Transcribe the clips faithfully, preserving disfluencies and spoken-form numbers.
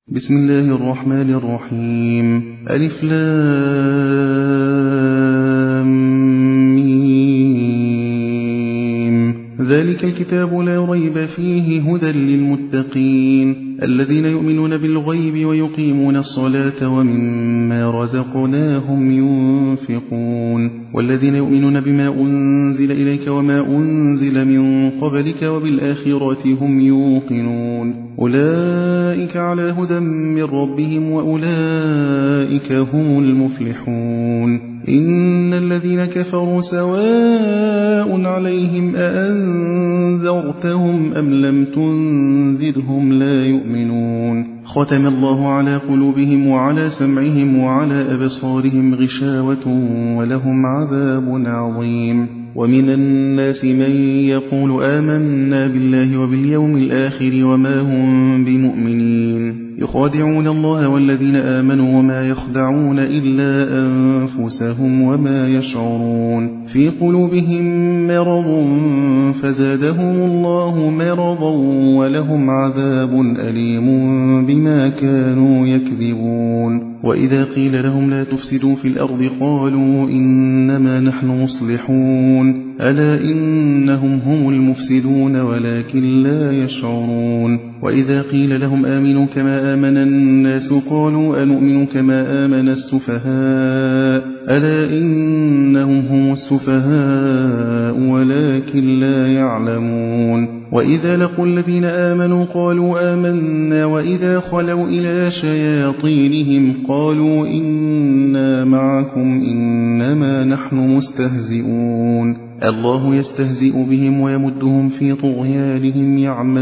بسم الله الرحمن الرحيم. ألف لام ميم. ذلك الكتاب لا ريب فيه هدى للمتقين الذين يؤمنون بالغيب ويقيمون الصلاة ومما رزقناهم ينفقون والذين يؤمنون بما أنزل إليك وما أنزل من قبلك وبالآخرة هم يوقنون أولئك على هدى من ربهم وأولئك هم المفلحون. إن الذين كفروا سواء عليهم أأنذرتهم أم لم تنذرهم لا يؤمنون. ختم الله على قلوبهم وعلى سمعهم وعلى أبصارهم غشاوة ولهم عذاب عظيم. ومن الناس من يقول آمنا بالله وباليوم الآخر وما هم بمؤمنين يخادعون الله والذين آمنوا وما يخدعون إلا أنفسهم وما يشعرون. في قلوبهم مرض فزادهم الله مرضا ولهم عذاب أليم بما كانوا يكذبون. وإذا قيل لهم لا تفسدوا في الأرض قالوا إنما نحن مصلحون ألا إنهم هم المفسدون ولكن لا يشعرون. وإذا قيل لهم آمنوا كما آمن الناس قالوا أنؤمن كما آمن السفهاء ألا إنهم هم السفهاء ولكن لا يعلمون. وإذا لقوا الذين آمنوا قالوا آمنا وإذا خلوا إلى شياطينهم قالوا إنا معكم إنما نحن مستهزئون. الله يستهزئ بهم ويمدهم في طغيانهم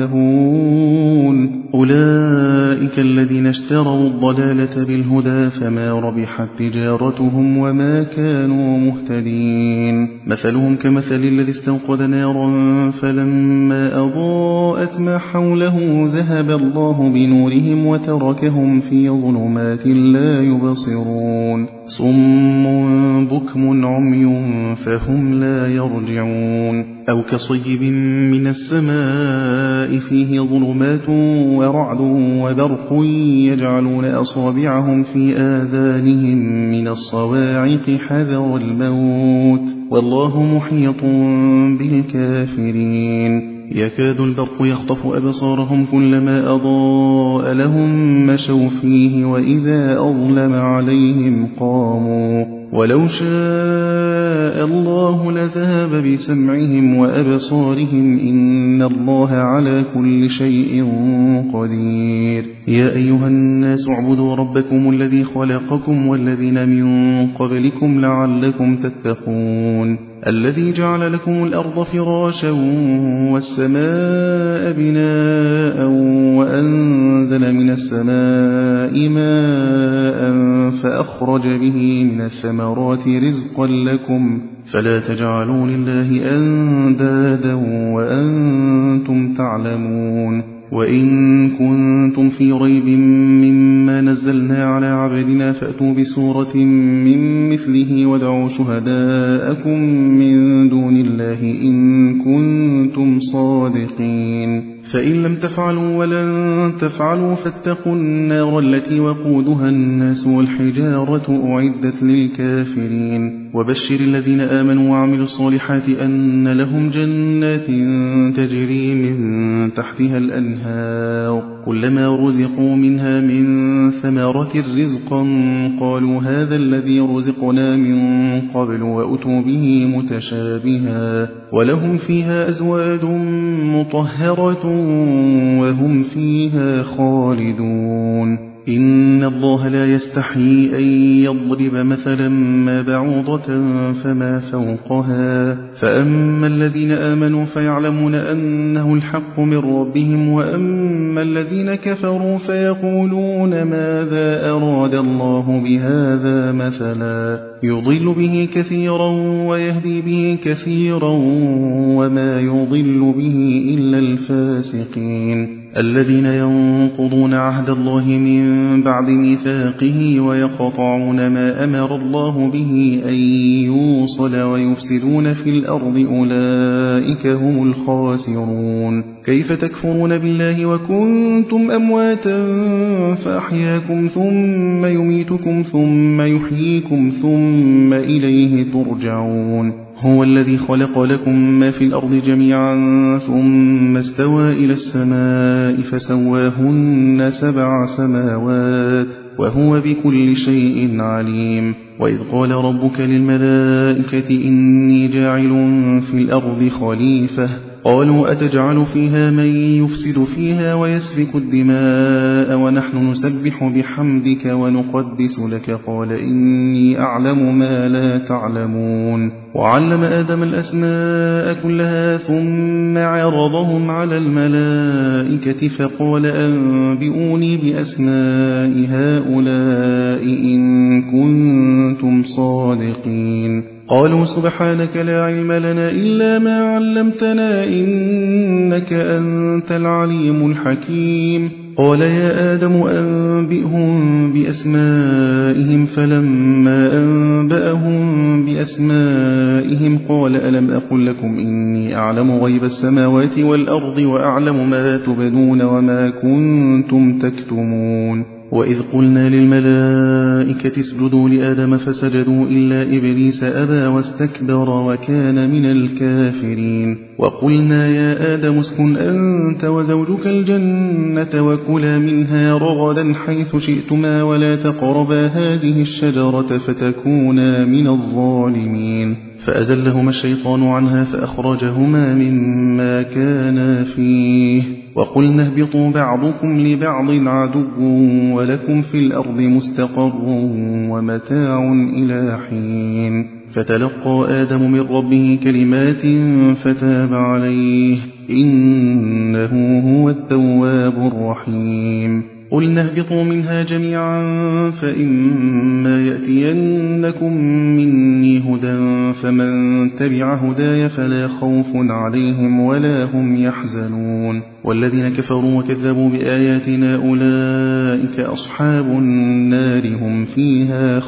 يعمهون. أولئك الذين اشتروا الضلالة بالهدى فما ربحت تجارتهم وما كانوا مهتدين. مثلهم كمثل الذي استوقد نارا فلما أضاءت ما حوله ذهب الله بنورهم وتركهم في ظلمات لا يبصرون. صم بكم عمي فهم لا يرجعون. أو كصيب من السماء فيه ظلمات ورعد وبرق يجعلون أصابعهم في آذانهم من الصواعق حذر الموت والله محيط بالكافرين. يكاد البرق يخطف أبصارهم كلما أضاء لهم مشوا فيه وإذا أظلم عليهم قاموا ولو شاء الله لذهب بسمعهم وأبصارهم إن الله على كل شيء قدير. يا أيها الناس اعبدوا ربكم الذي خلقكم والذين من قبلكم لعلكم تتقون الذي جعل لكم الأرض فراشا والسماء بناء وأنزل من السماء ماء فأخرج به من الثمرات رزقا لكم فلا تجعلوا لله أندادا وأنتم تعلمون. وإن كنتم في ريب مما نزلنا على عبدنا فأتوا بسورة من مثله وادعوا شهداءكم من دون الله إن كنتم صادقين. فإن لم تفعلوا ولن تفعلوا فاتقوا النار التي وقودها الناس والحجارة أعدت للكافرين. وبشر الذين آمنوا وعملوا الصالحات أن لهم جنات تجري من تحتها الأنهار كلما رزقوا منها من ثمرة رزقا قالوا هذا الذي رزقنا من قبل وأتوا به متشابها ولهم فيها أزواج مطهرة وهم فيها خالدون. إن الله لا يستحيي أن يضرب مثلا ما بعوضة فما فوقها فأما الذين آمنوا فيعلمون أنه الحق من ربهم وأما الذين كفروا فيقولون ماذا أراد الله بهذا مثلا يضل به كثيرا ويهدي به كثيرا وما يضل به إلا الفاسقين. الذين ينقضون عهد الله من بعد ميثاقه ويقطعون ما أمر الله به أن يوصل ويفسدون في الأرض أولئك هم الخاسرون كيف تكفرون بالله وكنتم أمواتا فأحياكم ثم يميتكم ثم يحييكم ثم إليه ترجعون هو الذي خلق لكم ما في الأرض جميعا ثم استوى إلى السماء فسواهن سبع سماوات وهو بكل شيء عليم وإذ قال ربك للملائكة إني جاعل في الأرض خليفة قالوا أتجعل فيها من يفسد فيها ويسفك الدماء ونحن نسبح بحمدك ونقدس لك قال إني أعلم ما لا تعلمون وعلم آدم الأسماء كلها ثم عرضهم على الملائكة فقال أنبئوني بأسماء هؤلاء إن كنتم صادقين قالوا سبحانك لا علم لنا إلا ما علمتنا إنك أنت العليم الحكيم قال يا آدم أنبئهم بأسمائهم فلما أنبأهم بأسمائهم قال ألم أقل لكم إني أعلم غيب السماوات والأرض وأعلم ما تبدون وما كنتم تكتمون وإذ قلنا للملائكة اسجدوا لآدم فسجدوا إلا إبليس أبى واستكبر وكان من الكافرين وقلنا يا آدم اسكن أنت وزوجك الجنة وكلا منها رغدا حيث شئتما ولا تقربا هذه الشجرة فتكونا من الظالمين فأزلهما الشيطان عنها فأخرجهما مما كانا فيه وقلنا اهبطوا بعضكم لبعض عدو ولكم في الأرض مستقر ومتاع إلى حين فتلقى آدم من ربه كلمات فتاب عليه إنه هو التواب الرحيم قلنا اهبطوا منها جميعا فإما يأتينكم مني هدى فمن تبع هداي فلا خوف عليهم ولا هم يحزنون والذين كفروا وكذبوا بآياتنا أولئك أصحاب النار هم فيها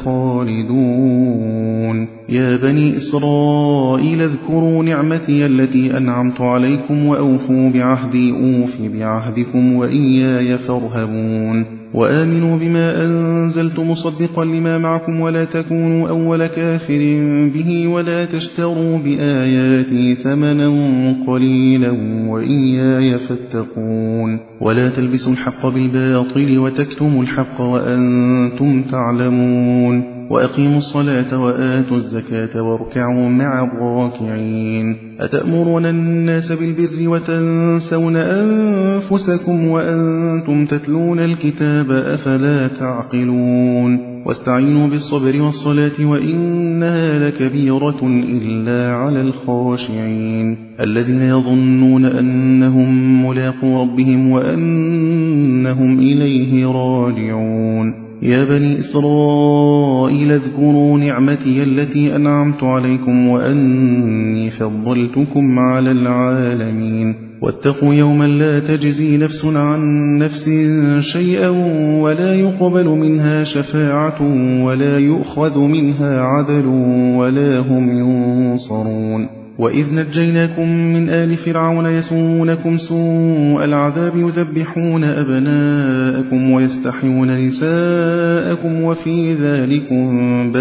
خالدون يا بني إسرائيل اذكروا نعمتي التي أنعمت عليكم وأوفوا بعهدي أوف بعهدكم وإياي فارهبون وآمنوا بما أنزلت مصدقا لما معكم ولا تكونوا أول كافر به ولا تشتروا بآياتي ثمنا قليلا وإياي فاتقون ولا تلبسوا الحق بالباطل وتكتموا الحق وأنتم تعلمون وأقيموا الصلاة وآتوا الزكاة واركعوا مع الراكعين أتأمرون الناس بالبر وتنسون أنفسكم وأنتم تتلون الكتاب أفلا تعقلون واستعينوا بالصبر والصلاة وإنها لكبيرة إلا على الخاشعين الذين يظنون أنهم ملاقو ربهم وأنهم إليه راجعون يا بني إسرائيل اذكروا نعمتي التي أنعمت عليكم وأني فضلتكم على العالمين واتقوا يوما لا تجزي نفس عن نفس شيئا ولا يقبل منها شفاعة ولا يؤخذ منها عدل ولا هم ينصرون وإذ نجيناكم من آل فرعون يسومونكم سوء العذاب يذبحون أبناءكم ويستحيون نساءكم وفي ذلكم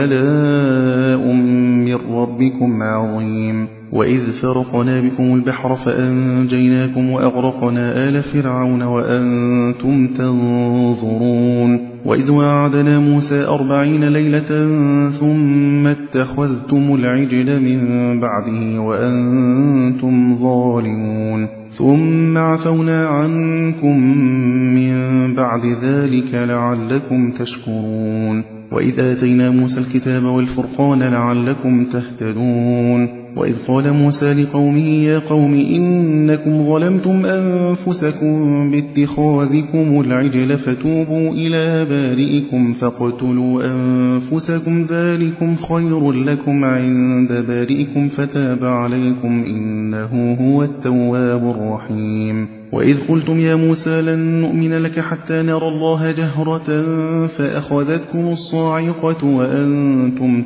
بلاء من ربكم عظيم وإذ فرقنا بكم البحر فأنجيناكم وأغرقنا آل فرعون وأنتم تنظرون وإذ وعدنا موسى أربعين ليلة ثم اتخذتم العجل من بعده وأنتم ظالمون ثم عفونا عنكم من بعد ذلك لعلكم تشكرون وإذ آتينا موسى الكتاب والفرقان لعلكم تهتدون وإذ قال موسى لقومه يا قوم إنكم ظلمتم أنفسكم باتخاذكم العجل فتوبوا إلى بارئكم فاقتلوا أنفسكم ذلكم خير لكم عند بارئكم فتاب عليكم إنه هو التواب الرحيم وإذ قلتم يا موسى لن نؤمن لك حتى نرى الله جهرة فأخذتكم الصاعقة وأنتم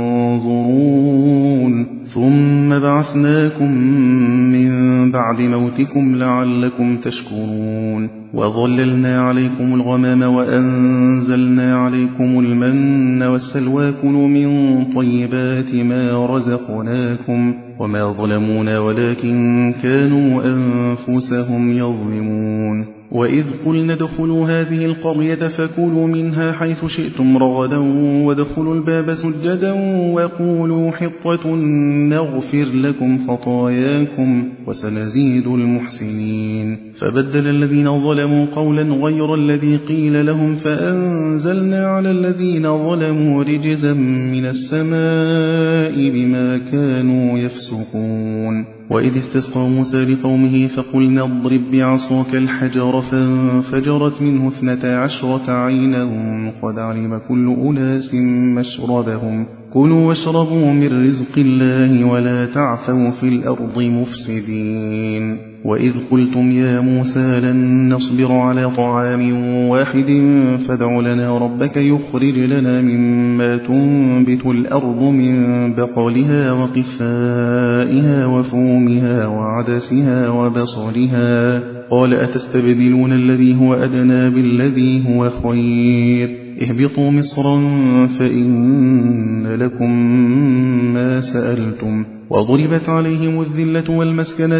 تنظرون ثم بعثناكم من بعد موتكم لعلكم تشكرون وظللنا عليكم الغمام وأنزلنا عليكم المن والسلوى كلوا من طيبات ما رزقناكم وما ظلمونا ولكن كانوا أنفسهم يظلمون وإذ قلنا ادخلوا هذه القرية فكلوا منها حيث شئتم رغدا وادخلوا الباب سجدا وقولوا حطة نغفر لكم خطاياكم وسنزيد المحسنين فبدل الذين ظلموا قولا غير الذي قيل لهم فأنزلنا على الذين ظلموا رجزا من السماء بما كانوا يفسقون وإذ استسقى موسى لقومه فقلنا اضرب بعصاك الحجر فانفجرت منه اثنتا عشرة عينا قد علم كل أناس مشربهم كلوا واشربوا من رزق الله ولا تعثوا في الأرض مفسدين وإذ قلتم يا موسى لن نصبر على طعام واحد فادع لنا ربك يخرج لنا مما تنبت الأرض من بقلها وقثائها وفومها وعدسها وبصلها قال أتستبدلون الذي هو أدنى بالذي هو خير اهبطوا مصرا فإن لكم ما سألتم وضربت عليهم الذلة والمسكنة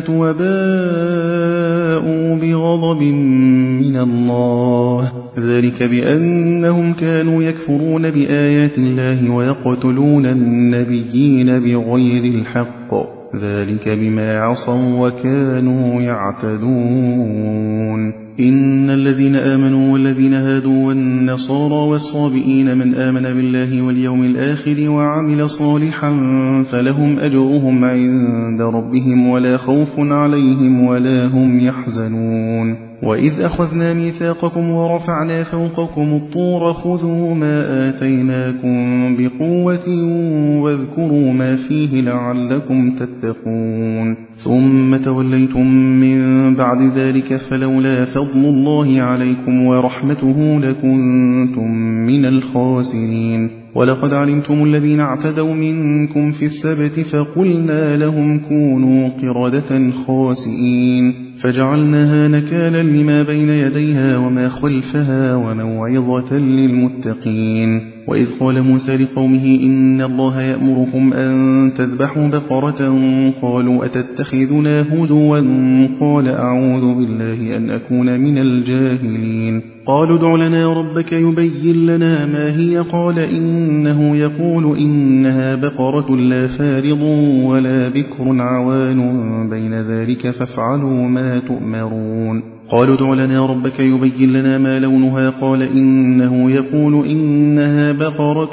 وباءوا بغضب من الله ذلك بأنهم كانوا يكفرون بآيات الله ويقتلون النبيين بغير الحق ذلك بما عصوا وكانوا يعتدون إن الذين آمنوا والذين هادوا والنصارى والصابئين من آمن بالله واليوم الآخر وعمل صالحا فلهم أجرهم عند ربهم ولا خوف عليهم ولا هم يحزنون وإذ أخذنا ميثاقكم ورفعنا فوقكم الطور خذوا ما آتيناكم بقوة واذكروا ما فيه لعلكم تتقون ثم توليتم من بعد ذلك فلولا فضل الله عليكم ورحمته لكنتم من الخاسرين ولقد علمتم الذين اعتدوا منكم في السبت فقلنا لهم كونوا قردة خاسئين فجعلناها نكالا لما بين يديها وما خلفها وموعظة للمتقين وإذ قال موسى لقومه إن الله يأمركم أن تذبحوا بقرة قالوا أتتخذنا هزوا قال أعوذ بالله أن أكون من الجاهلين قالوا ادع لنا ربك يبين لنا ما هي قال إنه يقول إنها بقرة لا فارض ولا بكر عوان بين ذلك فافعلوا ما تؤمرون قالوا ادع لنا ربك يبين لنا ما لونها قال إنه يقول إنها بقرة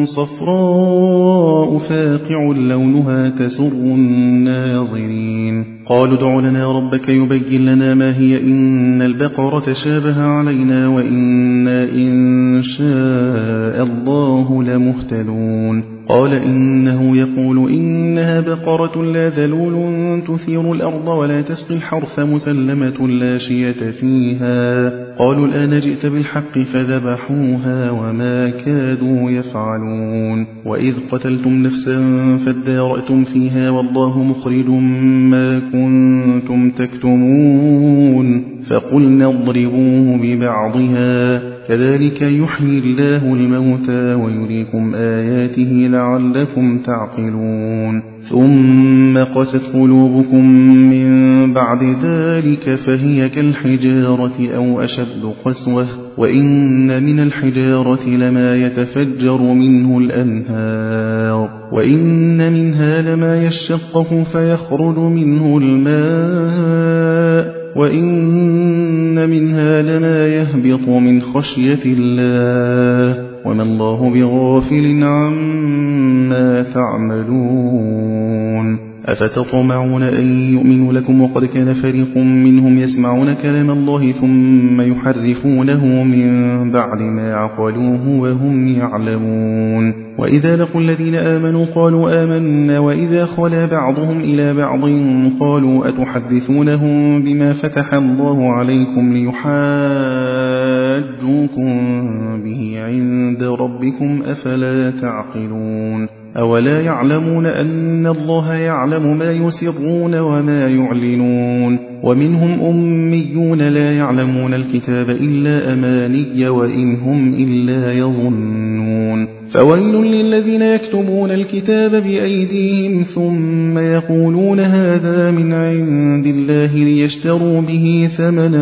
صفراء فاقع لونها تسر الناظرين قالوا ادع لنا ربك يبين لنا ما هي إن البقرة شابه علينا وإنا إن شاء الله لمهتدون قال إنه يقول إنها بقرة لا ذلول تثير الأرض ولا تسقي الحرث مسلمة لا شية فيها قالوا الآن جئت بالحق فذبحوها وما كادوا يفعلون وإذ قتلتم نفسا فادارأتم فيها والله مخرج ما كنتم تكتمون فقلنا اضربوه ببعضها كذلك يحيي الله الموتى ويريكم آياته لعلكم تعقلون ثم قست قلوبكم من بعد ذلك فهي كالحجارة أو أشد قسوة وإن من الحجارة لما يتفجر منه الأنهار وإن منها لما يشقق فيخرج منه الماء وإن منها لما يهبط من خشية الله وما الله بغافل عما تعملون. أفتطمعون أن يؤمنوا لكم وقد كان فريق منهم يسمعون كلام الله ثم يحرفونه من بعد ما عقلوه وهم يعلمون. وإذا لقوا الذين آمنوا قالوا آمنا وإذا خلا بعضهم إلى بعض قالوا أتحدثونهم بما فتح الله عليكم ليحاجوكم به عند ربكم أفلا تعقلون. أولا يعلمون أن الله يعلم ما يسرون وما يعلنون. ومنهم أميون لا يعلمون الكتاب إلا أماني وإن هم إلا يظنون. فويل للذين يكتبون الكتاب بأيديهم ثم يقولون هذا من عند الله ليشتروا به ثمنا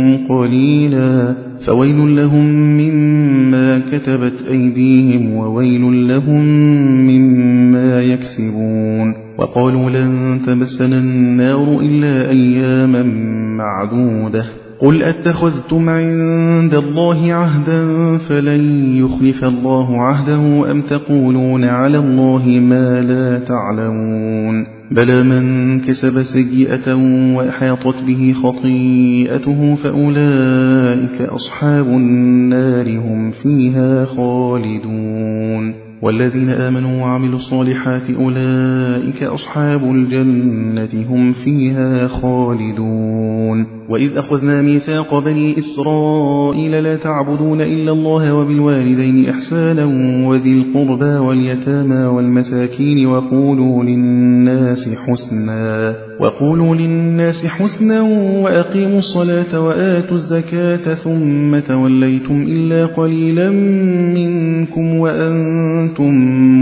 قليلا فويل لهم مما كتبت أيديهم وويل لهم مما يكسبون. وقالوا لن تمسنا النار إلا أياما معدودة قل أتخذتم عند الله عهدا فلن يخلف الله عهده أم تقولون على الله ما لا تعلمون. بلى من كسب سيئة وأحاطت به خطيئته فأولئك أصحاب النار هم فيها خالدون. والذين آمنوا وعملوا الصالحات أولئك أصحاب الجنة هم فيها خالدون. وإذ أخذنا ميثاق بني إسرائيل لا تعبدون إلا الله وبالوالدين إحسانا وذي القربى واليتامى والمساكين وقولوا للناس حسنا وقولوا للناس حسنا وأقيموا الصلاة وآتوا الزكاة ثم توليتم إلا قليلا منكم وأنتم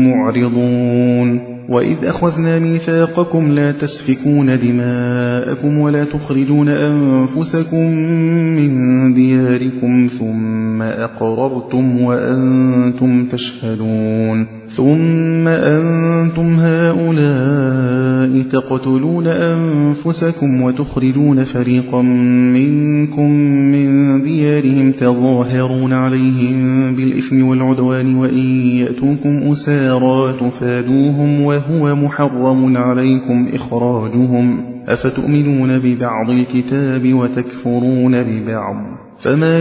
معرضون. وإذ أخذنا ميثاقكم لا تسفكون دماءكم ولا تخرجون أنفسكم من دياركم ثم أقررتم وأنتم تشهدون ثم أنتم هؤلاء تقتلون أنفسكم وتخرجون فريقا منكم من ديارهم تظاهرون عليهم بالإثم والعدوان وإن يأتوكم أسارى تفادوهم وهو محرم عليكم إخراجهم أفتؤمنون ببعض الكتاب وتكفرون ببعض فما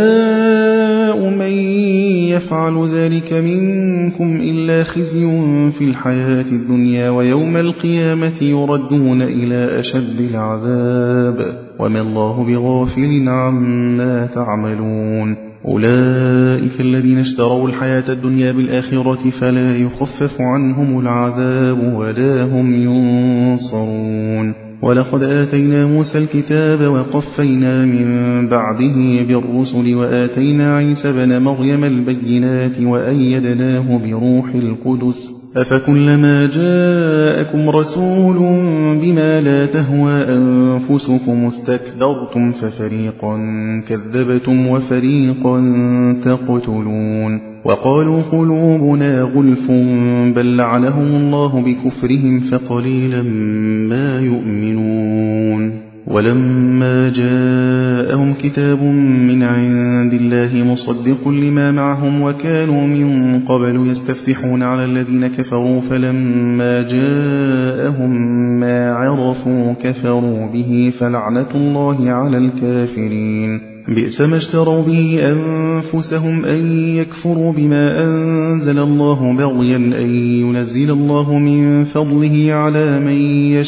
جزاء من يفعل ذلك منكم إلا خزي في الحياة الدنيا ويوم القيامة يردون إلى أشد العذاب وما الله بغافل عما تعملون. أولئك الذين اشتروا الحياة الدنيا بالآخرة فلا يخفف عنهم العذاب ولا هم ينصرون. ولقد آتينا موسى الكتاب وقفينا من بعده بالرسل وآتينا عيسى بن مريم البينات وأيدناه بروح القدس أفكلما جاءكم رسول بما لا تهوى أنفسكم استكبرتم ففريقا كذبتم وفريقا تقتلون. وقالوا قلوبنا غلف بل لعنهم الله بكفرهم فقليلا ما يؤمنون. ولما جاءهم كتاب من عند الله مصدق لما معهم وكانوا من قبل يستفتحون على الذين كفروا فلما جاءهم ما عرفوا كفروا به فلعنة الله على الكافرين. بئس ما اشتروا به أنفسهم أن يكفروا بما أنزل الله بغيا أن ينزل الله من فضله على من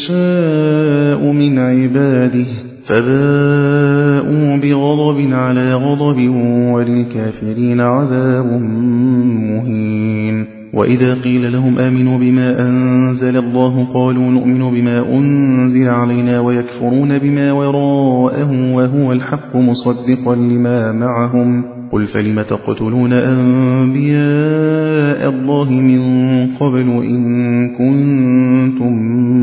يشاء من عباده فباءوا بغضب على غضب وللكافرين عذاب مهين. وإذا قيل لهم آمنوا بما أنزل الله قالوا نؤمن بما أنزل علينا ويكفرون بما وراءه وهو الحق مصدقا لما معهم قل فلم تقتلون أنبياء الله من قبل إن كنتم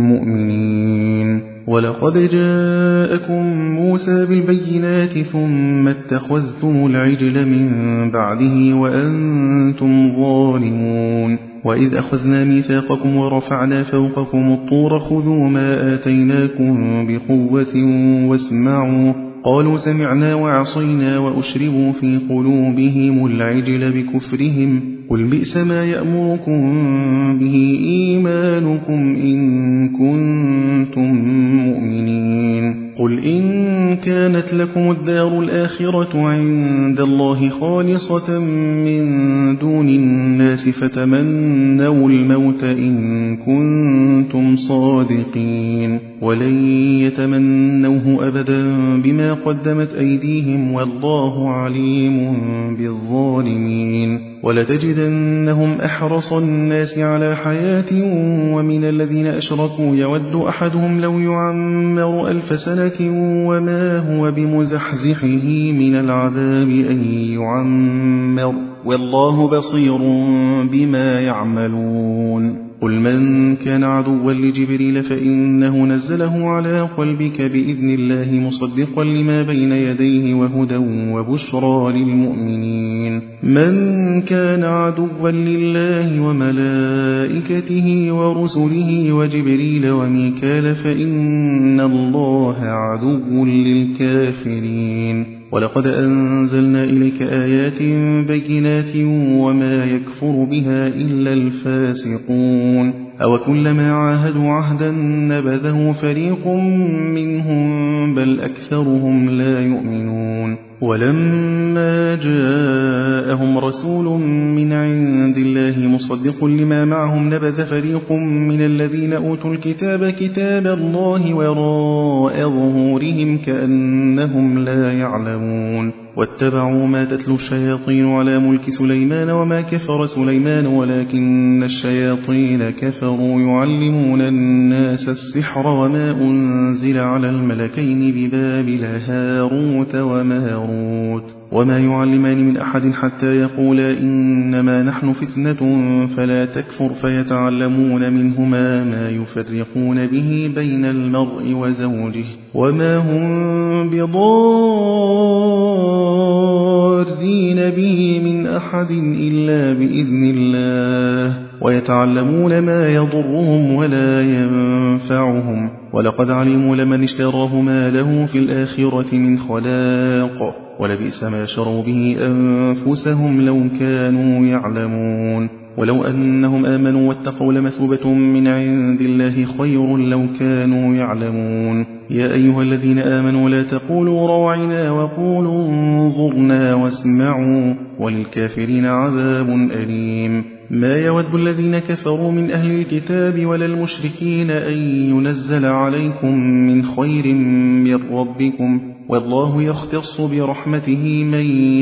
مؤمنين. ولقد جاءكم موسى بالبينات ثم اتخذتم العجل من بعده وأنتم ظالمون. وإذ أخذنا ميثاقكم ورفعنا فوقكم الطور خذوا ما آتيناكم بقوة واسمعوا قالوا سمعنا وعصينا وأشربوا في قلوبهم العجل بكفرهم قل بئس ما يأمركم به إيمانكم إن كنتم مؤمنين قل إن كانت لكم الدار الآخرة عند الله خالصة من دون الناس فتمنوا الموت إن كنتم صادقين ولن يتمنوه أبدا بما قدمت أيديهم والله عليم بالظالمين ولتجدنهم أحرص الناس على حياة ومن الذين أشركوا يود أحدهم لو يعمر ألف سنة وما هو بمزحزحه من العذاب أن يعمر والله بصير بما يعملون قل من كان عدوا لجبريل فإنه نزله على قلبك بإذن الله مصدقا لما بين يديه وهدى وبشرى للمؤمنين من كان عدوا لله وملائكته ورسله وجبريل وميكال فإن الله عدو للكافرين ولقد أنزلنا إليك آيات بينات وما يكفر بها إلا الفاسقون أو كلما عاهدوا عهدا نبذه فريق منهم بل أكثرهم لا يؤمنون ولما جاءهم رسول من عند الله مصدق لما معهم نبذ فريق من الذين أوتوا الكتاب كتاب الله وراء ظهورهم كأنهم لا يعلمون واتبعوا ما تتلو الشياطين على ملك سليمان وما كفر سليمان ولكن الشياطين كفروا يعلمون الناس السحر وما أنزل على الملكين ببابل هاروت وماروت وما يعلمان من أحد حتى يقولا إنما نحن فتنة فلا تكفر فيتعلمون منهما ما يفرقون به بين المرء وزوجه وما هم بضارين به من أحد إلا بإذن الله ويتعلمون ما يضرهم ولا ينفعهم ولقد علموا لمن اشتراه ما له في الآخرة من خلاق ولبئس ما شروا به أنفسهم لو كانوا يعلمون ولو أنهم آمنوا واتقوا لمثوبة من عند الله خير لو كانوا يعلمون يا أيها الذين آمنوا لا تقولوا راعنا وقولوا انظرنا واسمعوا وللكافرين عذاب أليم ما يود الذين كفروا من أهل الكتاب ولا المشركين أن ينزل عليكم من خير من ربكم والله يختص برحمته من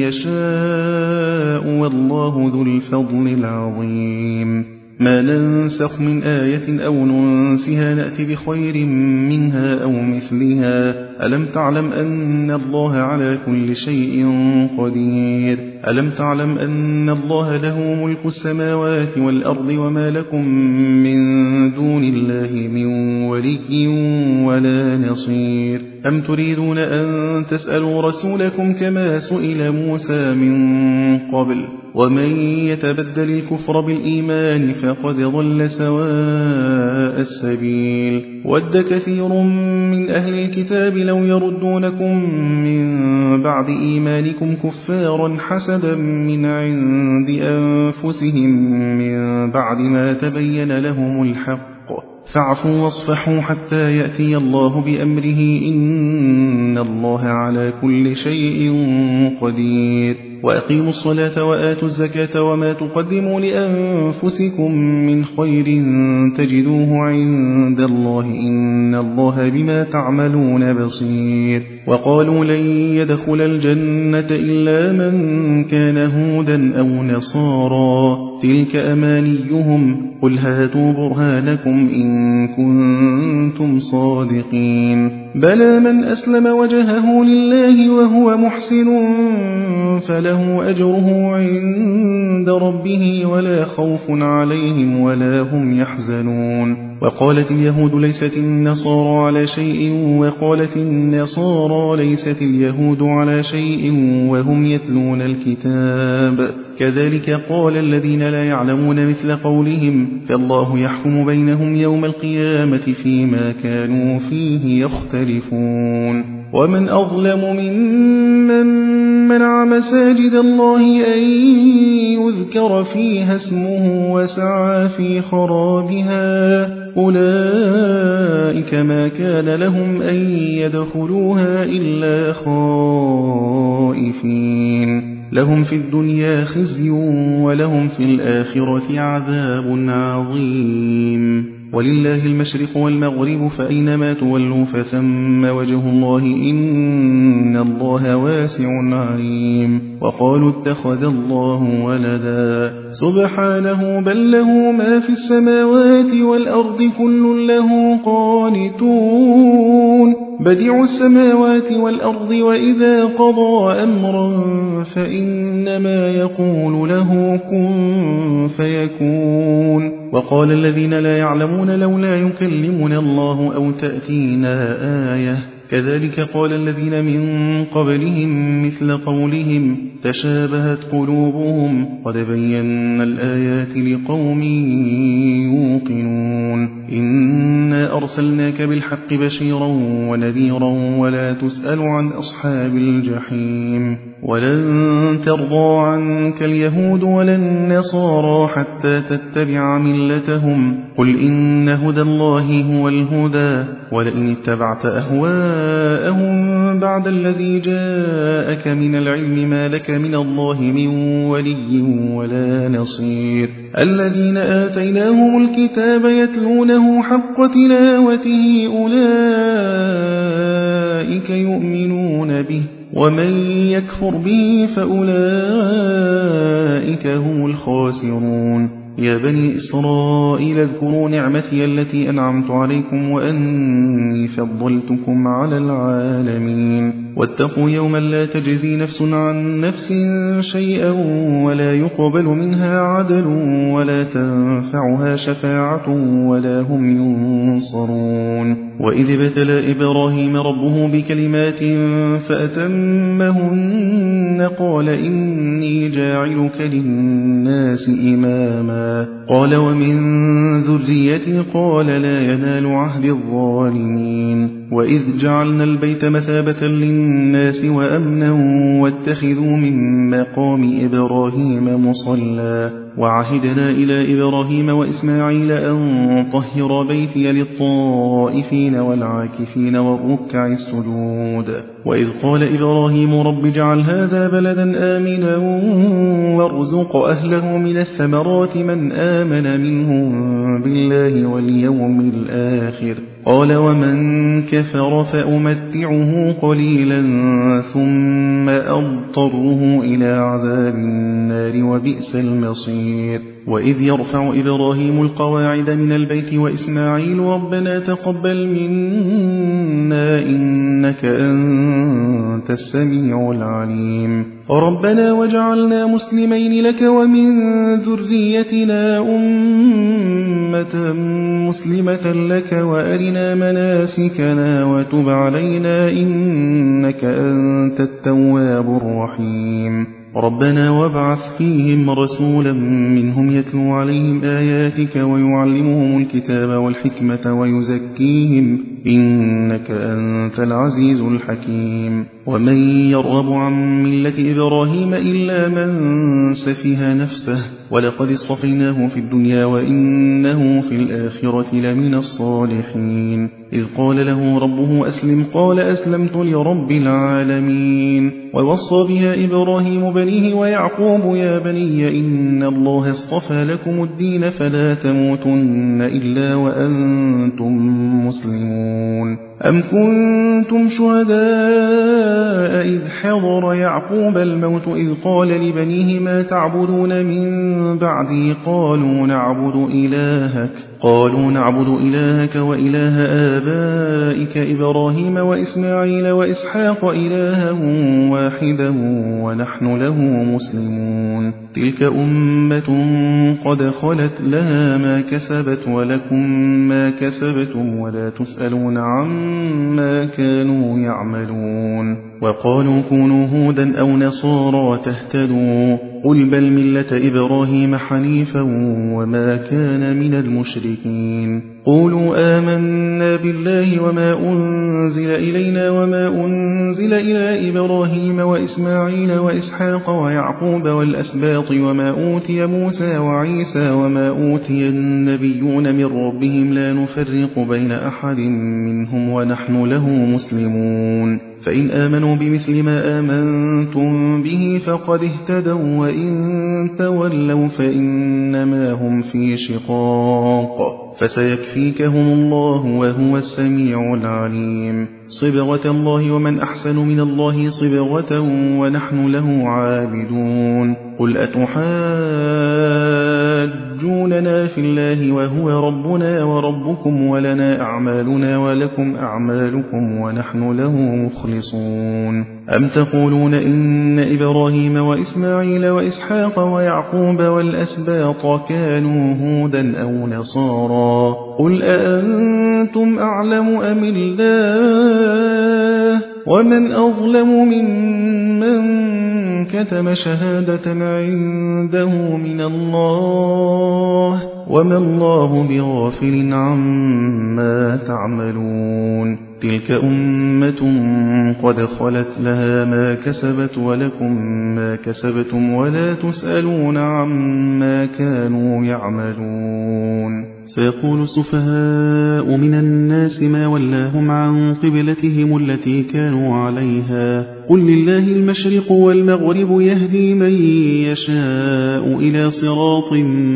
يشاء والله ذو الفضل العظيم ما ننسخ من آية أو ننسها نأتي بخير منها أو مثلها ألم تعلم أن الله على كل شيء قدير ألم تعلم أن الله له ملك السماوات والأرض وما لكم من دون الله من ولي ولا نصير أم تريدون أن تسألوا رسولكم كما سئل موسى من قبل ومن يتبدل الكفر بالإيمان فقد ضل سواء السبيل ود كثير من أهل الكتاب لو يردونكم من بعد إيمانكم كفارا حسدا من عند أنفسهم من بعد ما تبين لهم الحق فاعفوا واصفحوا حتى يأتي الله بأمره إن الله على كل شيء قدير وأقيموا الصلاة وآتوا الزكاة وما تقدموا لأنفسكم من خير تجدوه عند الله إن الله بما تعملون بصير وقالوا لن يدخل الجنة إلا من كان هودا أو نصارى تلك أمانيهم قل هاتوا برهانكم إن كنتم صادقين بلى من أسلم وجهه لله وهو محسن فله أجره عند ربه ولا خوف عليهم ولا هم يحزنون وقالت اليهود ليست النصارى على شيء وقالت النصارى ليست اليهود على شيء وهم يتلون الكتاب كذلك قال الذين لا يعلمون مثل قولهم فالله يحكم بينهم يوم القيامة فيما كانوا فيه يختلفون ومن أظلم ممن منع مساجد الله أن يذكر فيها اسمه وسعى في خرابها أولئك ما كان لهم أن يدخلوها إلا خائفين لهم في الدنيا خزي ولهم في الآخرة عذاب عظيم ولله المشرق والمغرب فأينما تولوا فثم وجه الله إن الله واسع عليم وقالوا اتخذ الله ولدا سبحانه بل له ما في السماوات والأرض كل له قانتون بديع السماوات والأرض وإذا قضى أمرا فإنما يقول له كن فيكون وقال الذين لا يعلمون لولا يكلمنا الله أو تأتينا آية كذلك قال الذين من قبلهم مثل قولهم تشابهت قلوبهم قد بينا الآيات لقوم يوقنون إنا أرسلناك بالحق بشيرا ونذيرا ولا تسأل عن أصحاب الجحيم ولن ترضى عنك اليهود ولا النصارى حتى تتبع ملتهم قل إن هدى الله هو الهدى ولئن اتبعت أهواءهم بعد الذي جاءك من العلم ما لك من الله من ولي ولا نصير الذين آتيناهم الكتاب يتلونه حق تلاوته أولئك يؤمنون به ومن يكفر به فأولئك هم الخاسرون يا بني إسرائيل اذكروا نعمتي التي أنعمت عليكم وأني فضلتكم على العالمين واتقوا يوما لا تجزي نفس عن نفس شيئا ولا يقبل منها عدل ولا تنفعها شفاعة ولا هم ينصرون وإذ ابتلى إبراهيم ربه بكلمات فأتمهن قال إني جاعلك للناس إماما قال ومن ذريتي قال لا ينال عهد الظالمين وإذ جعلنا البيت مثابة للناس وأمنا واتخذوا من مقام إبراهيم مصلى وعهدنا إلى إبراهيم وإسماعيل أن طهر بيتي للطائفين والعاكفين والركع السجود وإذ قال إبراهيم رب اجعل هذا بلدا آمنا وارزق أهله من الثمرات من آمن منهم بالله واليوم الآخر قال ومن كفر فأمتعه قليلا ثم أضطره إلى عذاب النار وبئس المصير وإذ يرفع إبراهيم القواعد من البيت وإسماعيل ربنا تقبل منا إنك أنت السميع العليم ربنا وجعلنا مسلمين لك ومن ذريتنا أمة مسلمة لك وأرنا مناسكنا وتب علينا إنك أنت التواب الرحيم ربنا وابعث فيهم رسولا منهم يتلو عليهم آياتك ويعلمهم الكتاب والحكمة ويزكيهم إنك أنت العزيز الحكيم ومن يرغب عن ملة إبراهيم إلا من سفه نفسه ولقد اصطفيناه في الدنيا وإنه في الآخرة لمن الصالحين إذ قال له ربه أسلم قال أسلمت لرب العالمين ووصى بها إبراهيم بنيه ويعقوب يا بني إن الله اصطفى لكم الدين فلا تموتن إلا وأنتم مسلمون أم كنتم شهداء إذ حضر يعقوب الموت إذ قال لبنيه ما تعبدون من بعدي قالوا نعبد إلهك قالوا نعبد إلهك وإله آبائك إبراهيم وإسماعيل وإسحاق إلها واحدا ونحن له مسلمون تلك أمة قد خلت لها ما كسبت ولكم ما كسبتم ولا تسألون عما كانوا يعملون وقالوا كونوا هودا أو نصارى تهتدوا قل بل ملة إبراهيم حنيفا وما كان من المشركين قولوا آمنا بالله وما أنزل إلينا وما أنزل إلى إبراهيم وإسماعيل وإسحاق ويعقوب والأسباط وما أوتي موسى وعيسى وما أوتي النبيون من ربهم لا نفرق بين أحد منهم ونحن له مسلمون فإن آمنوا بمثل ما آمنتم به فقد اهتدوا وإن تولوا فإنما هم في شقاق فسيكفيكهم الله وهو السميع العليم صبغة الله ومن أحسن من الله صبغة ونحن له عابدون قل أتحاجوننا في الله وهو ربنا وربكم ولنا أعمالنا ولكم أعمالكم ونحن له مخلصون أم تقولون إن إبراهيم وإسماعيل وإسحاق ويعقوب والأسباط كانوا هودا أو نصارا قل أأنتم أعلم أم الله ومن أظلم ممن كتم شهادة عنده من الله وما الله بغافل عما تعملون تلك أمة قد خلت لها ما كسبت ولكم ما كسبتم ولا تسألون عما كانوا يعملون سيقول السفهاء من الناس ما ولاهم عن قبلتهم التي كانوا عليها قل لله المشرق والمغرب يهدي من يشاء إلى صراط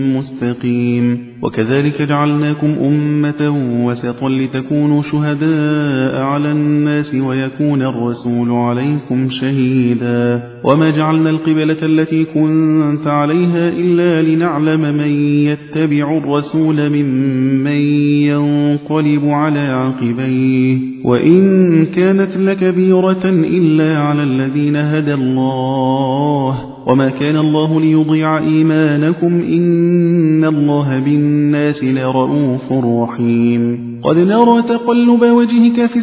مستقيم وكذلك جعلناكم أمة وسطا لتكونوا شهداء على الناس ويكون الرسول عليكم شهيدا وما جعلنا القبلة التي كنت عليها إلا لنعلم من يتبع الرسول ممن ينقلب على عقبيه وإن كانت لكبيرة إلا على الذين هدى الله وما كان الله ليضيع إيمانكم إن الله بالناس لرؤوف رحيم قد نرى تقلب وجهك في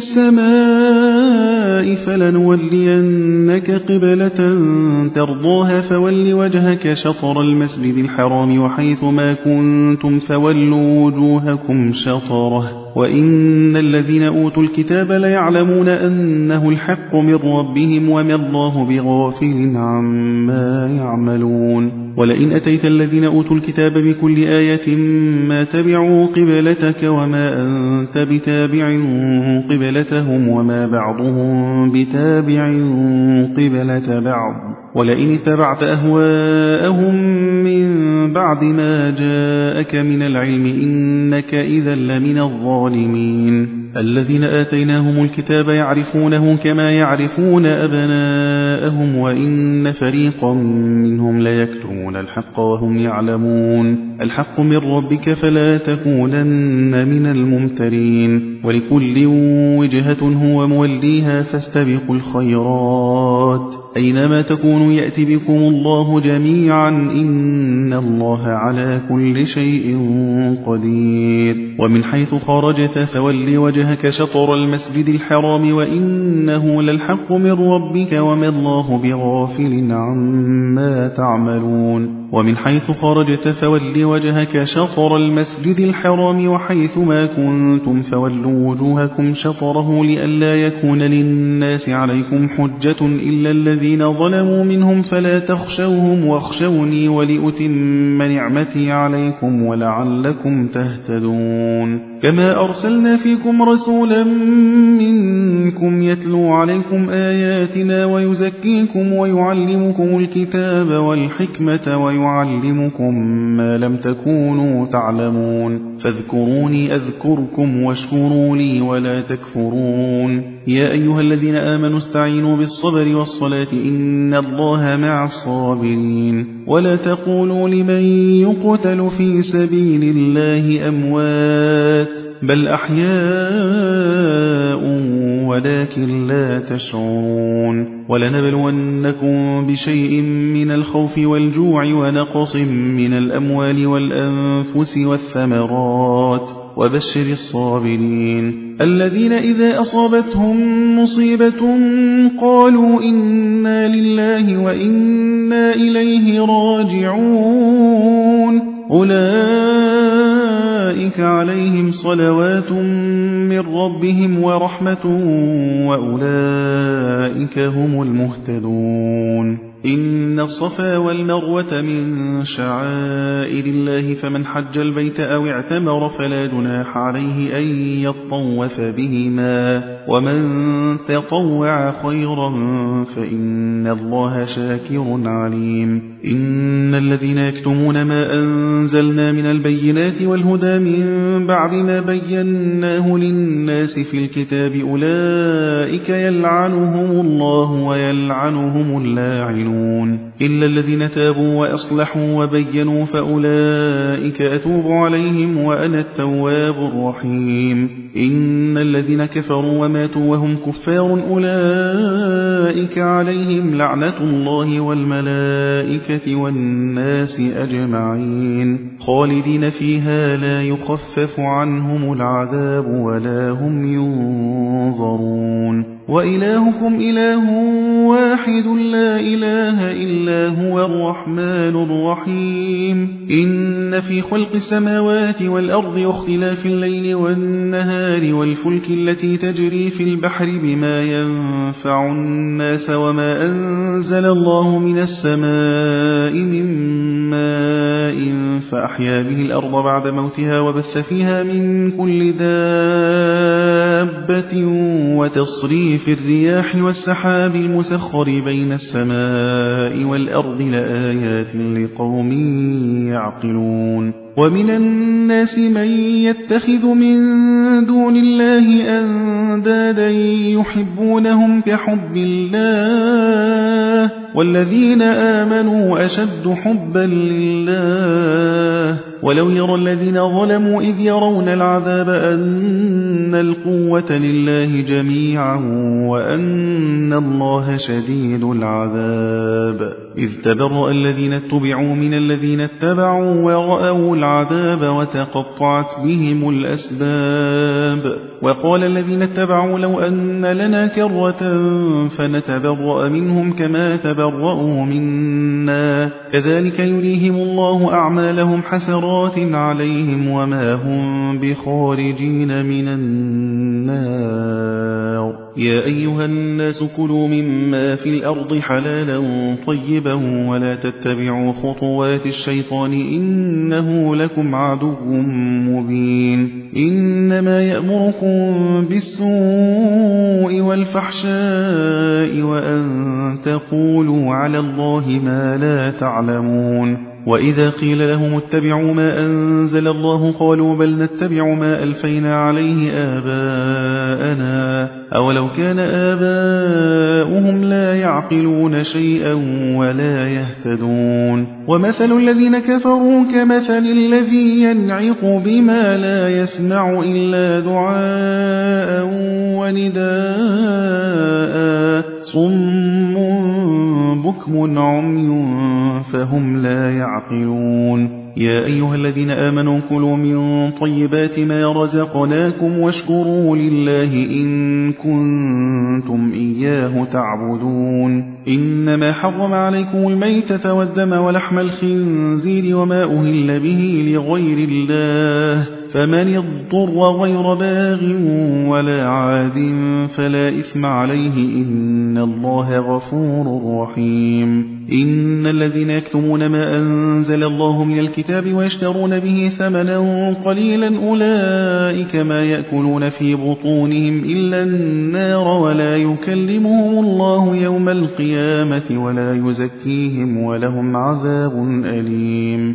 السماء فلنولينك قبلة ترضاها فول وجهك شطر المسجد الحرام وحيث ما كنتم فولوا وجوهكم شطره وإن الذين أوتوا الكتاب ليعلمون أنه الحق من ربهم وما الله بغافل عما يعملون ولئن أتيت الذين أوتوا الكتاب بكل آية ما تبعوا قبلتك وما أنت بتابع قبلتهم وما بعضهم بتابع قبلة بعض ولئن اتبعت أهواءهم من بعد ما جاءك من العلم إنك إذا لمن الظالمين الذين آتيناهم الكتاب يعرفونه كما يعرفون أبناءهم وإن فريقا منهم ليكتمون الحق وهم يعلمون الحق من ربك فلا تكونن من الممترين ولكل وجهة هو موليها فاستبقوا الخيرات أينما تكونوا يأتي بكم الله جميعا إن الله على كل شيء قدير ومن حيث خرجت فول وجهك شطر المسجد الحرام وإنه للحق من ربك وما الله بغافل عما تعملون ومن حيث خرجت فول وجهك شطر المسجد الحرام وحيث ما كنتم فولوا وجوهكم شطره لئلا يكون للناس عليكم حجة إلا الذين ظلموا منهم فلا تخشوهم واخشوني ولأتم نعمتي عليكم ولعلكم تهتدون كما أرسلنا فيكم رسولا منكم يتلو عليكم آياتنا ويزكيكم ويعلمكم الكتاب والحكمة ويعلمكم ما لم تكونوا تعلمون فاذكروني أذكركم واشكروا لي ولا تكفرون يا أيها الذين آمنوا استعينوا بالصبر والصلاة إن الله مع الصابرين ولا تقولوا لمن يقتل في سبيل الله أموات بل أحياء ولكن لا تشعرون ولنبلونكم بشيء من الخوف والجوع ونقص من الأموال والأنفس والثمرات وبشر الصابرين الذين إذا أصابتهم مصيبة قالوا إنا لله وإنا إليه راجعون أولئك أولئك عليهم صلوات من ربهم ورحمة وأولئك هم المهتدون. إن الصفا والمروة من شعائر الله فمن حج البيت أو اعتمر فلا جناح عليه أن يطوف بهما ومن تطوع خيرا فإن الله شاكر عليم. إن الذين يكتمون ما أنزلنا من البينات والهدى من بعد ما بيناه للناس في الكتاب أولئك يلعنهم الله ويلعنهم اللاعنون إلا الذين تابوا وأصلحوا وبينوا فأولئك أتوب عليهم وأنا التواب الرحيم. إن الذين كفروا وماتوا وهم كفار أولئك عليهم لعنة الله والملائكة والناس أجمعين خالدين فيها لا يخفف عنهم العذاب ولا هم ينظرون. وإلهكم إله واحد لا إله إلا هو الرحمن الرحيم. إن في خلق السماوات والأرض واختلاف الليل والنهار والفلك التي تجري في البحر بما ينفع الناس وما أنزل الله من السماء من ماء فأحيا به الأرض بعد موتها وبث فيها من كل دابة وتصريف في الرياح والسحاب المسخر بين السماء والأرض لآيات لقوم يعقلون. ومن الناس من يتخذ من دون الله أندادا يحبونهم كحب الله والذين آمنوا أشد حبا لله ولو يرى الذين ظلموا إذ يرون العذاب أن القوة لله جميعا وأن الله شديد العذاب. إذ تبرأ الذين اتبعوا من الذين اتبعوا ورأوا العذاب وتقطعت بهم الأسباب. وقال الذين اتبعوا لو أن لنا كرة فنتبرأ منهم كما تبرأوا منا كذلك يريهم الله أعمالهم حسرات عليهم وما هم بخارجين من النار. يا أيها الناس كلوا مما في الأرض حلالا طيبا ولا تتبعوا خطوات الشيطان إنه لكم عدو مبين. إنما يأمركم بالسوء والفحشاء وأن تقولوا على الله ما لا تعلمون. وإذا قيل لهم اتبعوا ما أنزل الله قالوا بل نتبع ما ألفينا عليه آباءنا أولو كان آباؤهم لا يعقلون شيئا ولا يهتدون. ومثل الذين كفروا كمثل الذي ينعق بما لا يسمع إلا دعاء ونداء صم بكم عمي فهم لا يعقلون. يا أيها الذين آمنوا كلوا من طيبات ما رزقناكم واشكروا لله إن كنتم إياه تعبدون. إنما حرم عليكم الميتة والدم ولحم الخنزير وما أهل به لغير الله فمن اضطر غير باغ ولا عاد فلا إثم عليه إن الله غفور رحيم. إن الذين يكتمون ما أنزل الله من الكتاب ويشترون به ثمنا قليلا أولئك ما يأكلون في بطونهم إلا النار ولا يكلمهم الله يوم القيامة ولا يزكيهم ولهم عذاب أليم.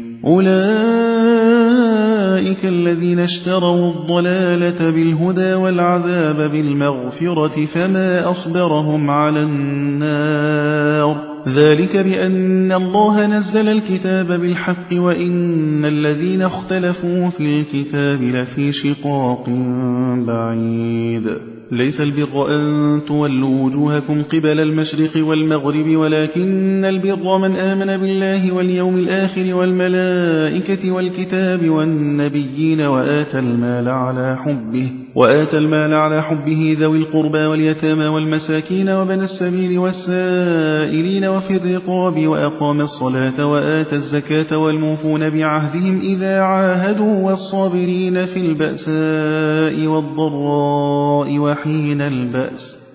أولئك الذين اشتروا الضلالة بالهدى والعذاب بالمغفرة فما أصبرهم على النار ذلك بأن الله نزل الكتاب بالحق وإن الذين اختلفوا في الكتاب لفي شقاق بعيد. ليس البر أن تولوا وجوهكم قبل المشرق والمغرب ولكن البر من آمن بالله واليوم الآخر والملائكة والكتاب والنبيين وآتى المال على حبه وآتى المال على حبه ذوي القربى واليتامى والمساكين وبني السبيل والسائلين وفي الرقاب وأقام الصلاة وآتى الزكاة والموفون بعهدهم إذا عاهدوا والصابرين في البأساء والضراء وحين البأس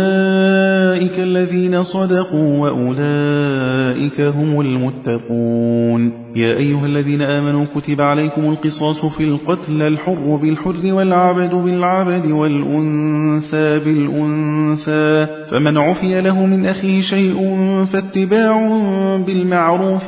أولئك الذين صدقوا وأولئك هم المتقون. يا أيها الذين آمنوا كتب عليكم القصاص في القتل الحر بالحر والعبد بالعبد والأنثى بالأنثى فمن عفي له من أخيه شيء فاتباع بالمعروف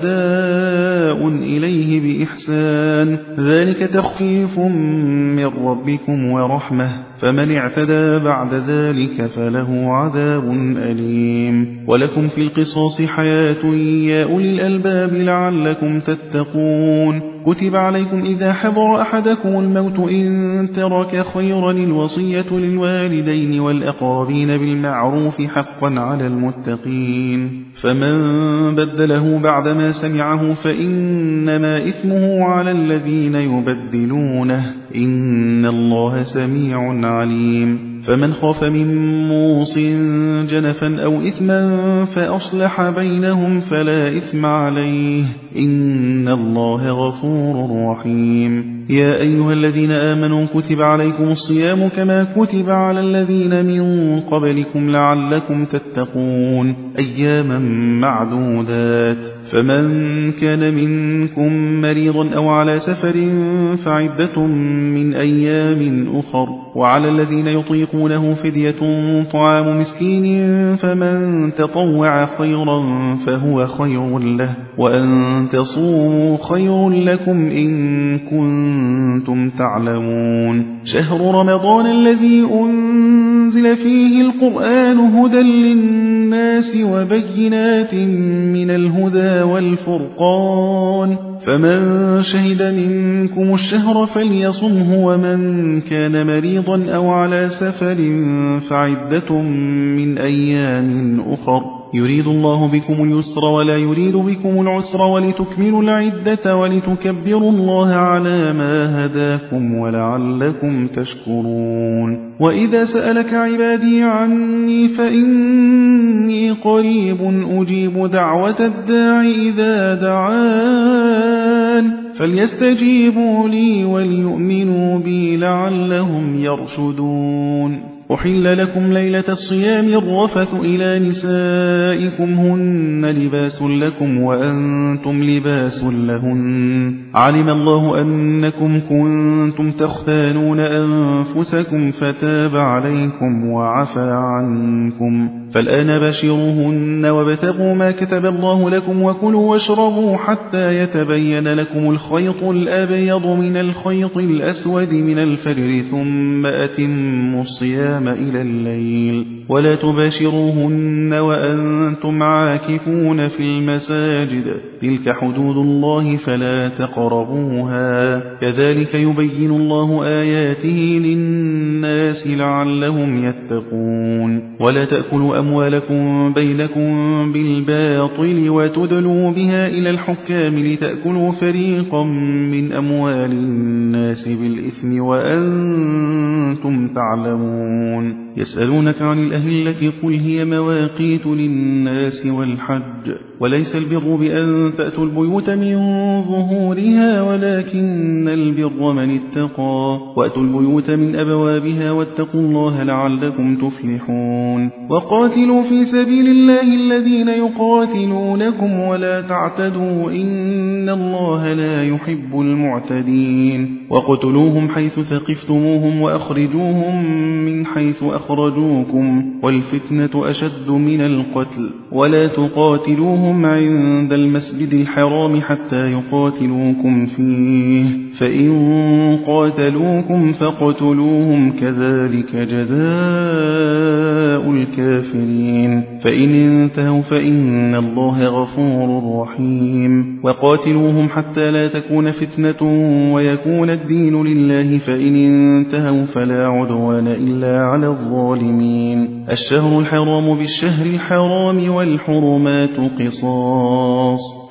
وأداء إليه بإحسان ذلك تخفيف من ربكم ورحمة فمن اعتدى بعد ذلك فله عذاب أليم. ولكم في القصاص حياة يا أولي الألباب لعلكم تتقون. كتب عليكم إذا حضر أحدكم الموت إن ترك خيرا الوصية للوالدين والأقربين بالمعروف حقا على المتقين فمن بدله بعدما سمعه فإنما إثمه على الذين يبدلونه إن الله سميع عليم. فمن خاف من موص جنفا أو إثما فأصلح بينهم فلا إثم عليه إن الله غفور رحيم. يا أيها الذين آمنوا كتب عليكم الصيام كما كتب على الذين من قبلكم لعلكم تتقون أياما معدودات فمن كان منكم مريضا أو على سفر فعدة من أيام أخر وعلى الذين يطيقونه فدية طعام مسكين فمن تطوع خيرا فهو خير له وأن تصوموا خير لكم إن كنتم تعلمون. شهر رمضان الذي أنزل فيه القرآن هدى للناس وبينات من الهدى والفرقان فمن شهد منكم الشهر فليصمه ومن كان مريضا أو على سفر فعدة من أيام أخر يريد الله بكم اليسر ولا يريد بكم العسر ولتكملوا العدة ولتكبروا الله على ما هداكم ولعلكم تشكرون. وإذا سألك عبادي عني فإني قريب أجيب دعوة الداع إذا دعان فليستجيبوا لي وليؤمنوا بي لعلهم يرشدون. أحل لكم ليلة الصيام الرفث إلى نسائكم هن لباس لكم وأنتم لباس لهن علم الله أنكم كنتم تختانون أنفسكم فتاب عليكم وعفى عنكم فالآن بشروهن وابتغوا ما كتب الله لكم وكلوا واشربوا حتى يتبين لكم الخيط الأبيض من الخيط الأسود من الفجر ثم أتموا الصيام إلى الليل ولا تباشروهن وأنتم عاكفون في المساجد تلك حدود الله فلا تقربوها كذلك يبين الله آياته للناس لعلهم يتقون. ولا تأكلوا أموالكم بينكم بالباطل وتدلوا بها إلى الحكام لتأكلوا فريقا من أموال الناس بالإثم وأنتم تعلمون. يسألونك عن الأهلة قل هي مواقيت للناس والحج وليس البر بأن تأتوا البيوت من ظهورها ولكن البر من اتقى وأتوا البيوت من أبوابها واتقوا الله لعلكم تفلحون. وقاتلوا في سبيل الله الذين يقاتلونكم ولا تعتدوا إن الله لا يحب المعتدين. وقتلوهم حيث ثقفتموهم وأخرجوهم من حيث أخرجوكم والفتنة أشد من القتل ولا تقاتلوهم عند المسجد الحرام حتى يقاتلوكم فيه فإن قاتلوكم فاقتلوهم كذلك جزاء الكافرين فإن انتهوا فإن الله غفور رحيم. وقاتلوهم حتى لا تكون فتنة ويكون الدين لله فإن انتهوا فلا عدوان إلا على الظالمين. الشهر الحرام بالشهر الحرام والحرمات قصاص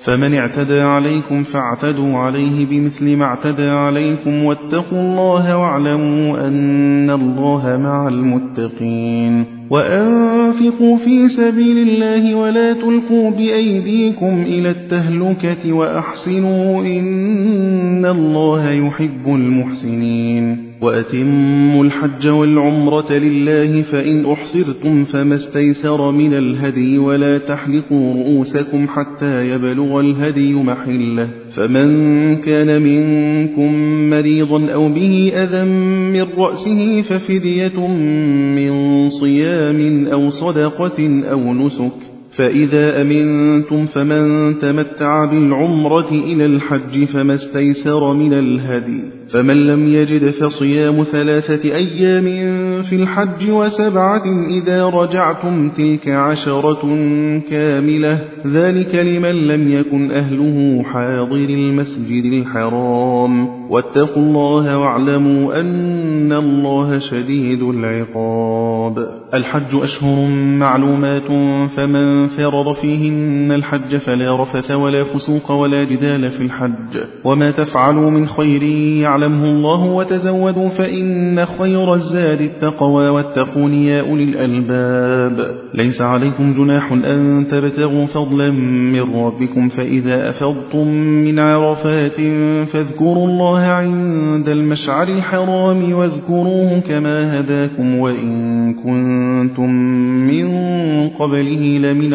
فمن اعتدى عليكم فاعتدوا عليه بمثل ما اعتدى عليكم واتقوا الله واعلموا أن الله مع المتقين وأنفقوا في سبيل الله ولا تلقوا بأيديكم إلى التهلكة وأحسنوا إن الله يحب المحسنين وأتموا الحج والعمرة لله فإن أحصرتم فما استيسر من الهدي ولا تحلقوا رؤوسكم حتى يبلغ الهدي محله فمن كان منكم مريضا أو به أذى من رأسه ففدية من صيام أو صدقة أو نسك فإذا أمنتم فمن تمتع بالعمرة إلى الحج فما استيسر من الهدي فمن لم يجد فصيام ثلاثة أيام في الحج وسبعة إذا رجعتم تلك عشرة كاملة ذلك لمن لم يكن أهله حاضر المسجد الحرام واتقوا الله واعلموا أن الله شديد العقاب الحج أشهر معلومات فمن فرض فيهن الحج فلا رفث ولا فسوق ولا جدال في الحج وما تفعلوا من خير يعلمه الله وتزودوا فإن خير الزاد التقوى واتقون يا أولي الألباب ليس عليكم جناح أن تبتغوا فضلا من ربكم فإذا أفضتم من عرفات فاذكروا الله عند المشعر الحرام واذكروه كما هداكم وإن كنتم من قبله لمن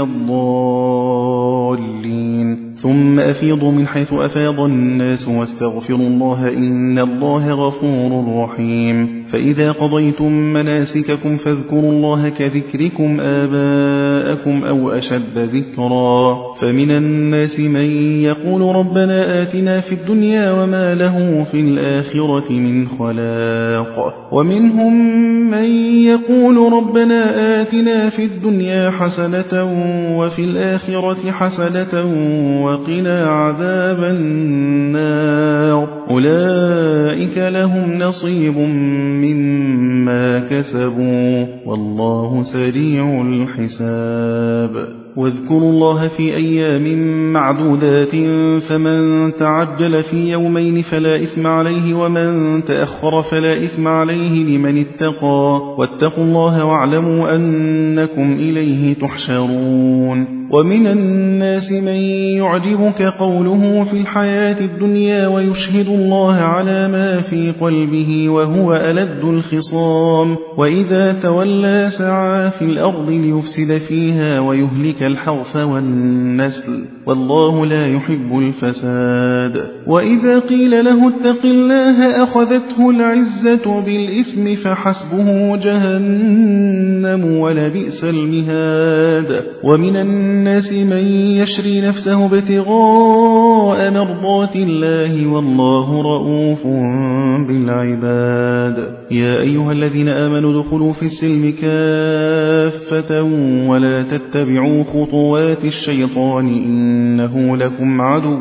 الضالين ثم أفيضوا من حيث أفاض الناس واستغفروا الله إن الله غفور رحيم فإذا قضيتم مناسككم فاذكروا الله كذكركم آباءكم أو أشد ذكرا فمن الناس من يقول ربنا آتنا في الدنيا وما له في الآخرة من خلاق ومنهم من يقول ربنا آتنا في الدنيا حسنة وفي الآخرة حسنة وقنا عذاب النار أولئك لهم نصيب مما كسبوا والله سريع الحساب واذكروا الله في أيام معدودات فمن تعجل في يومين فلا إثم عليه ومن تأخر فلا إثم عليه لمن اتقى واتقوا الله واعلموا أنكم إليه تحشرون ومن الناس من يعجبك قوله في الحياة الدنيا ويشهد الله على ما في قلبه وهو ألد الخصام وإذا تولى سعى في الأرض ليفسد فيها ويهلك الحرث والنسل والله لا يحب الفساد وإذا قيل له اتق الله أخذته العزة بالإثم فحسبه جهنم ولبئس المهاد ومن الناس من يشري نفسه ابتغاء مرضات الله والله رؤوف بالعباد يا أيها الذين آمنوا ادخلوا في السلم كافة ولا تتبعوا خطوات الشيطان إنه لكم عدو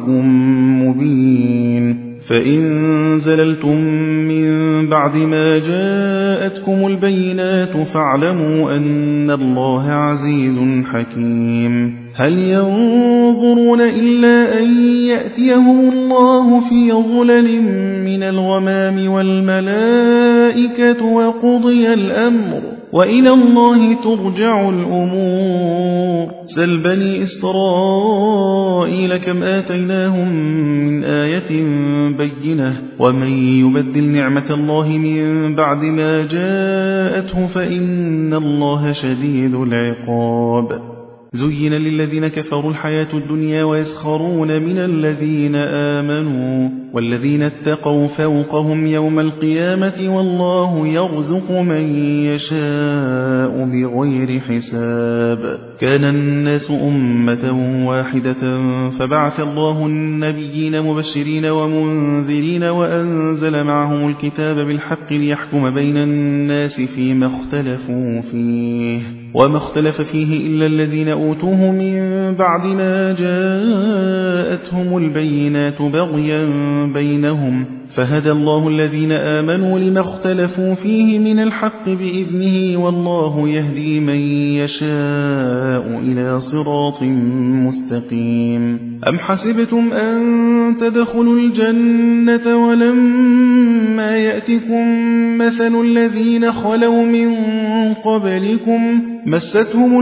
مبين فإن زللتم من بعد ما جاءتكم البينات فاعلموا أن الله عزيز حكيم هل ينظرون إلا أن يأتيهم الله في ظلل من الغمام والملائكة وقضي الأمر وإلى الله ترجع الأمور سل بني إسرائيل كم آتيناهم من آية بينة ومن يبدل نعمة الله من بعد ما جاءته فإن الله شديد العقاب زين للذين كفروا الحياة الدنيا ويسخرون من الذين آمنوا والذين اتقوا فوقهم يوم القيامة والله يرزق من يشاء بغير حساب كان الناس أمة واحدة فبعث الله النبيين مبشرين ومنذرين وأنزل معهم الكتاب بالحق ليحكم بين الناس فيما اختلفوا فيه وما اختلف فيه إلا الذين أوتوه من بعد ما جاءتهم البينات بغيا بينهم فهدى الله الذين آمنوا لما اختلفوا فيه من الحق بإذنه والله يهدي من يشاء إلى صراط مستقيم. أم حسبتم أن تدخلوا الجنة ولما يأتكم مثل الذين خلوا من قبلكم مستهم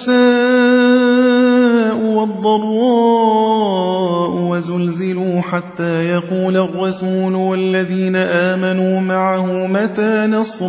البأساء والضراء وزلزلوا حتى يقول الرسول والذين آمنوا معه متى نصر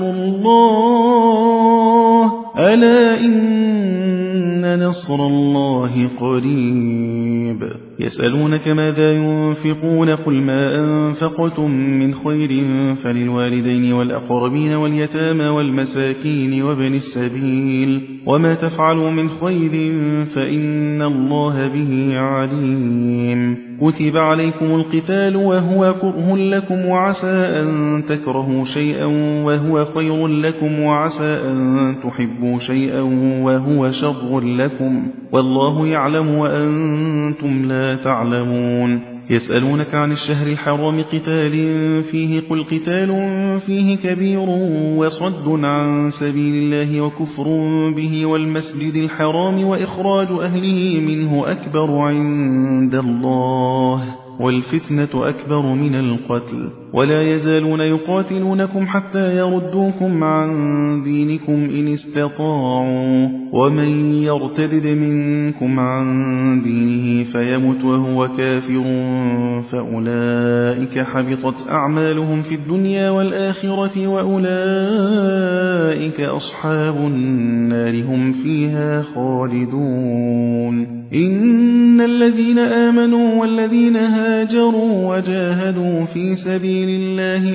الله ألا إن نصر الله قريب. يسألونك ماذا ينفقون قل ما أنفقتم من خير فللوالدين والأقربين واليتامى والمساكين وابن السبيل وما تفعلوا من خير فإن الله به عليم. كتب عليكم القتال وهو كره لكم وعسى أن تكرهوا شيئا وهو خير لكم وعسى أن تحبوا شيئا وهو شر لكم والله يعلم وأنتم لا تعلمون. يسألونك عن الشهر الحرام قتال فيه قل قتال فيه كبير وصد عن سبيل الله وكفر به والمسجد الحرام وإخراج أهله منه أكبر عند الله والفتنة أكبر من القتل ولا يزالون يقاتلونكم حتى يردوكم عن دينكم إن استطاعوا ومن يرتدد منكم عن دينه فيمت وهو كافر فأولئك حبطت أعمالهم في الدنيا والآخرة وأولئك أصحاب النار هم فيها خالدون. إن الذين آمنوا والذين هاجروا وجاهدوا في سبيل الله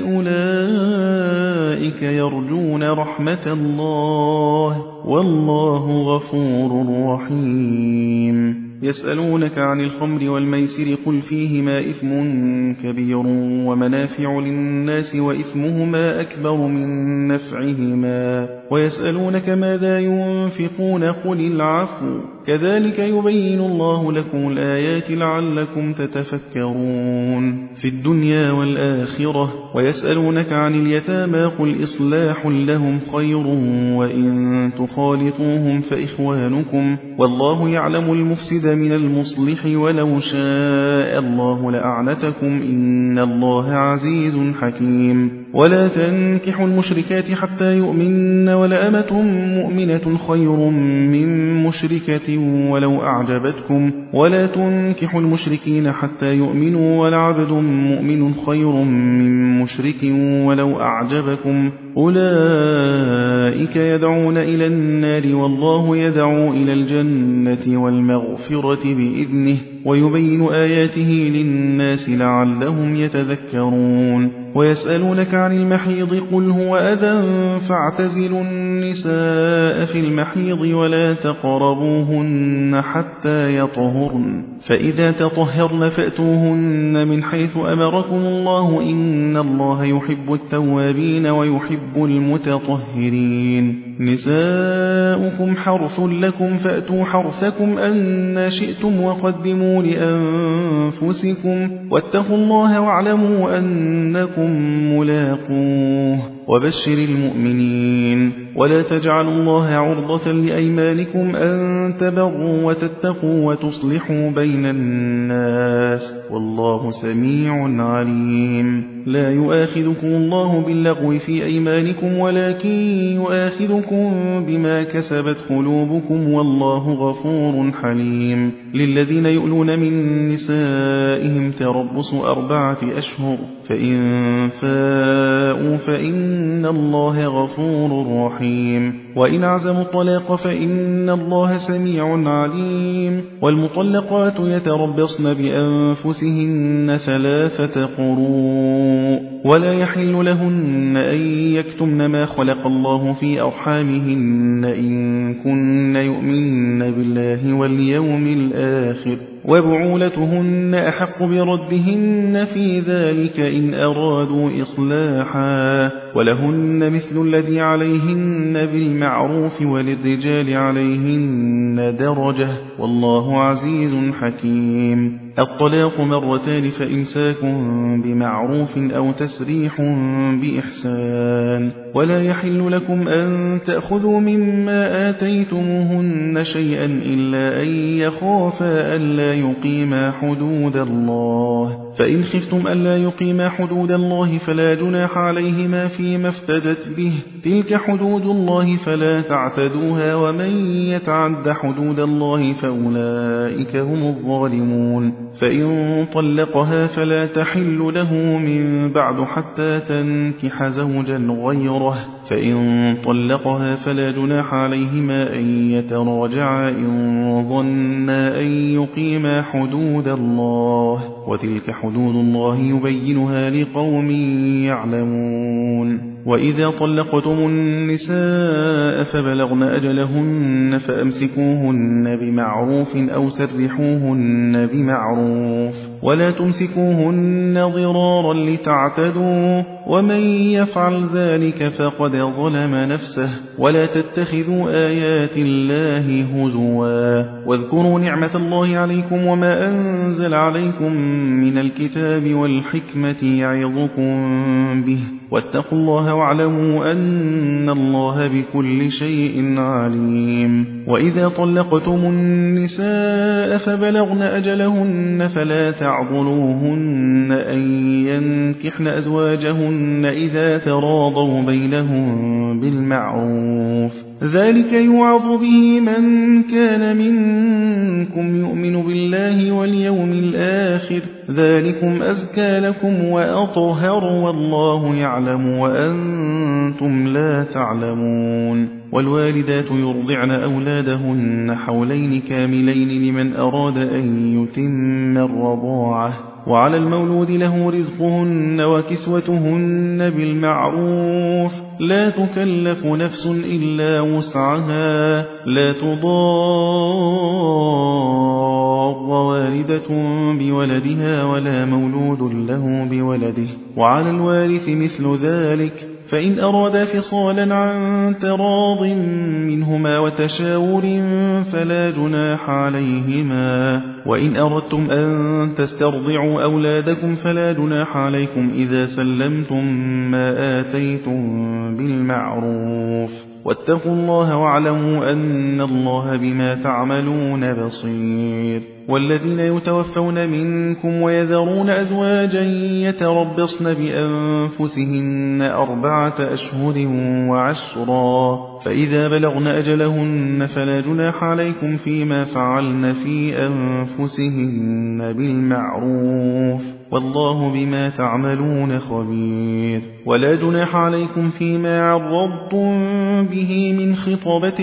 أولئك يرجون رحمة الله والله غفور رحيم. يسألونك عن الخمر والميسر قل فيهما إثم كبير ومنافع للناس وإثمهما أكبر من نفعهما ويسألونك ماذا ينفقون قل العفو كذلك يبين الله لكم الآيات لعلكم تتفكرون في الدنيا والآخرة. ويسألونك عن اليتامى قل إصلاح لهم خير وإن تخالطوهم فإخوانكم والله يعلم المفسد من المصلح ولو شاء الله لأعنتكم إن الله عزيز حكيم. ولا تنكحوا المشركات حتى يؤمن ولأمة مؤمنة خير من مشركة ولو أعجبتكم ولا تنكحوا المشركين حتى يؤمنوا ولعبد مؤمن خير من مشرك ولو أعجبكم أولئك يدعون إلى النار والله يدعو إلى الجنة والمغفرة بإذنه ويبين آياته للناس لعلهم يتذكرون. ويسألونك عن المحيض قل هو أذى فاعتزلوا النساء في المحيض ولا تقربوهن حتى يطهرن فإذا تطهرن فأتوهن من حيث أمركم الله إن الله يحب التوابين ويحب المتطهرين. نساؤكم حرث لكم فأتوا حرثكم أن شئتم وقدموا لأنفسكم واتقوا الله واعلموا أنكم ملاقوه وبشر المؤمنين. ولا تجعلوا الله عرضة لأيمانكم أن تبروا وتتقوا وتصلحوا بين الناس والله سميع عليم. لا يؤاخذكم الله باللغو في أيمانكم ولكن يؤاخذكم بما كسبت قلوبكم والله غفور حليم. للذين يؤلون من نسائهم تربص أربعة أشهر فإن فاءوا فإن الله غفور رحيم. وإن عزموا الطلاق فإن الله سميع عليم. والمطلقات يتربصن بأنفسهن ثلاثة قروء ولا يحل لهن أن يكتمن ما خلق الله في أرحامهن إن كن يؤمن بالله واليوم الآخر وبعولتهن أحق بردهن في ذلك إن أرادوا إصلاحا ولهن مثل الذي عليهن بالمعروف وللرجال عليهن درجة والله عزيز حكيم. الطلاق مرتان فإمساك بمعروف أو تسريح بإحسان. ولا يحل لكم أن تأخذوا مما آتيتموهن شيئا إلا أن يخافا ألا يقيما حدود الله، فإن خفتم ألا يقيما حدود الله فلا جناح عليهما فيما افتدت به، تلك حدود الله فلا تعتدوها، ومن يتعد حدود الله فأولئك هم الظالمون. فإن طلقها فلا تحل له من بعد حتى تنكح زوجا غيره، فإن طلقها فلا جناح عليهما أن يتراجعا إن ظنا أن يقيما حدود الله، وتلك حدود الله يبينها لقوم يعلمون. وإذا طلقتم النساء فبلغن أجلهن فأمسكوهن بمعروف أو سرحوهن بمعروف، ولا تمسكوهن ضرارا لتعتدوا، ومن يفعل ذلك فقد ظلم نفسه. ولا تتخذوا آيات الله هزوا، واذكروا نعمة الله عليكم وما أنزل عليكم من الكتاب والحكمة يعظكم به، واتقوا الله واعلموا أن الله بكل شيء عليم. وإذا طلقتم النساء فبلغن أجلهن فلا تعضلوهن أن ينكحن أزواجهن إذا تراضوا بينهم بالمعروف، ذلك يوعظ به من كان منكم يؤمن بالله واليوم الآخر، ذلكم أزكى لكم وأطهر والله يعلم وأنتم لا تعلمون. والوالدات يرضعن أولادهن حولين كاملين لمن أراد أن يتم الرضاعة، وعلى المولود له رزقهن وكسوتهن بالمعروف، لا تكلف نفس إلا وسعها، لا تضار والدة بولدها ولا مولود له بولده، وعلى الوارث مثل ذلك، فإن أرادا فصالا عن تراض منهما وتشاور فلا جناح عليهما. وإن أردتم أن تسترضعوا أولادكم فلا جناح عليكم إذا سلمتم ما آتيتم بالمعروف، واتقوا الله واعلموا أن الله بما تعملون بصير. والذين يتوفون منكم ويذرون أزواجا يتربصن بأنفسهن أربعة أشهر وعشرا، فإذا بلغن أجلهن فلا جناح عليكم فيما فعلن في أنفسهن بالمعروف، والله بما تعملون خبير. ولا جناح عليكم فيما عرضتم به من خطبة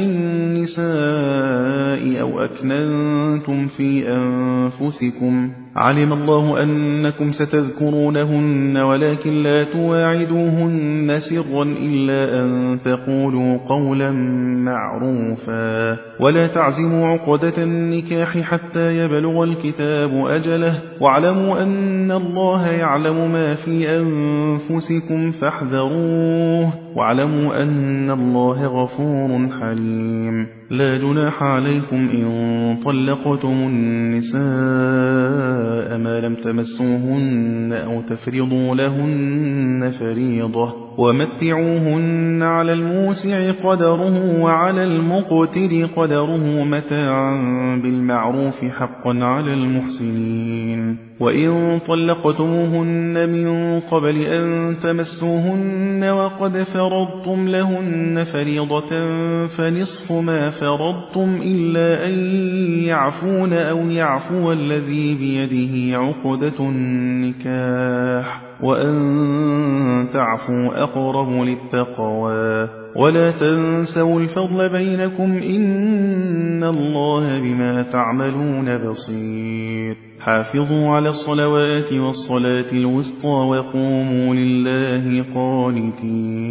النساء أو أكننتم في أنفسكم، علم الله أنكم ستذكرونهن ولكن لا تواعدوهن سرا إلا أن تقولوا قولا معروفا، ولا تعزموا عقدة النكاح حتى يبلغ الكتاب أجله، واعلموا أن الله يعلم ما في أنفسكم فاحذروه، واعلموا أن الله غفور حليم. لا جناح عليكم إن طلقتم النساء ما لم تمسوهن أو تفرضوا لهن فريضة، ومتعوهن على الموسع قدره وعلى المقتر قدره متاعا بالمعروف حقا على المحسنين. وإن طلقتموهن من قبل أن تمسوهن وقد فرضتم لهن فريضة فنصف ما فرضتم إلا أن يعفون أو يعفو الذي بيده عقدة النكاح، وأن تعفوا أقرب للتقوى. ولا تنسوا الفضل بينكم إن الله بما تعملون بصير. حافظوا على الصلوات والصلاة الوسطى وقوموا لله قانتين.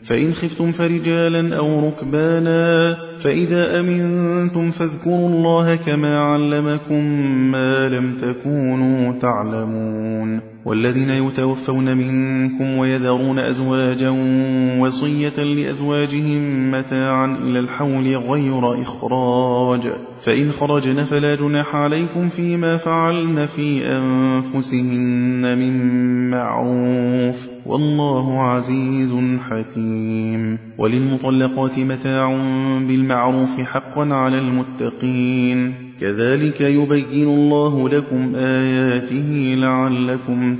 فإن خفتم فرجالا أو ركبانا فإذا أمنتم فاذكروا الله كما علمكم ما لم تكونوا تعلمون والذين يتوفون منكم ويذرون أزواجا وصية لأزواجهم متاعا إلى الحول غير إخراج فإن خرجن فلا جناح عليكم فيما فعلن في أنفسهن من معروف والله عزيز حكيم وللمطلقات متاع بالمعروف حقا على المتقين كذلك يبين الله لكم آياته لعلكم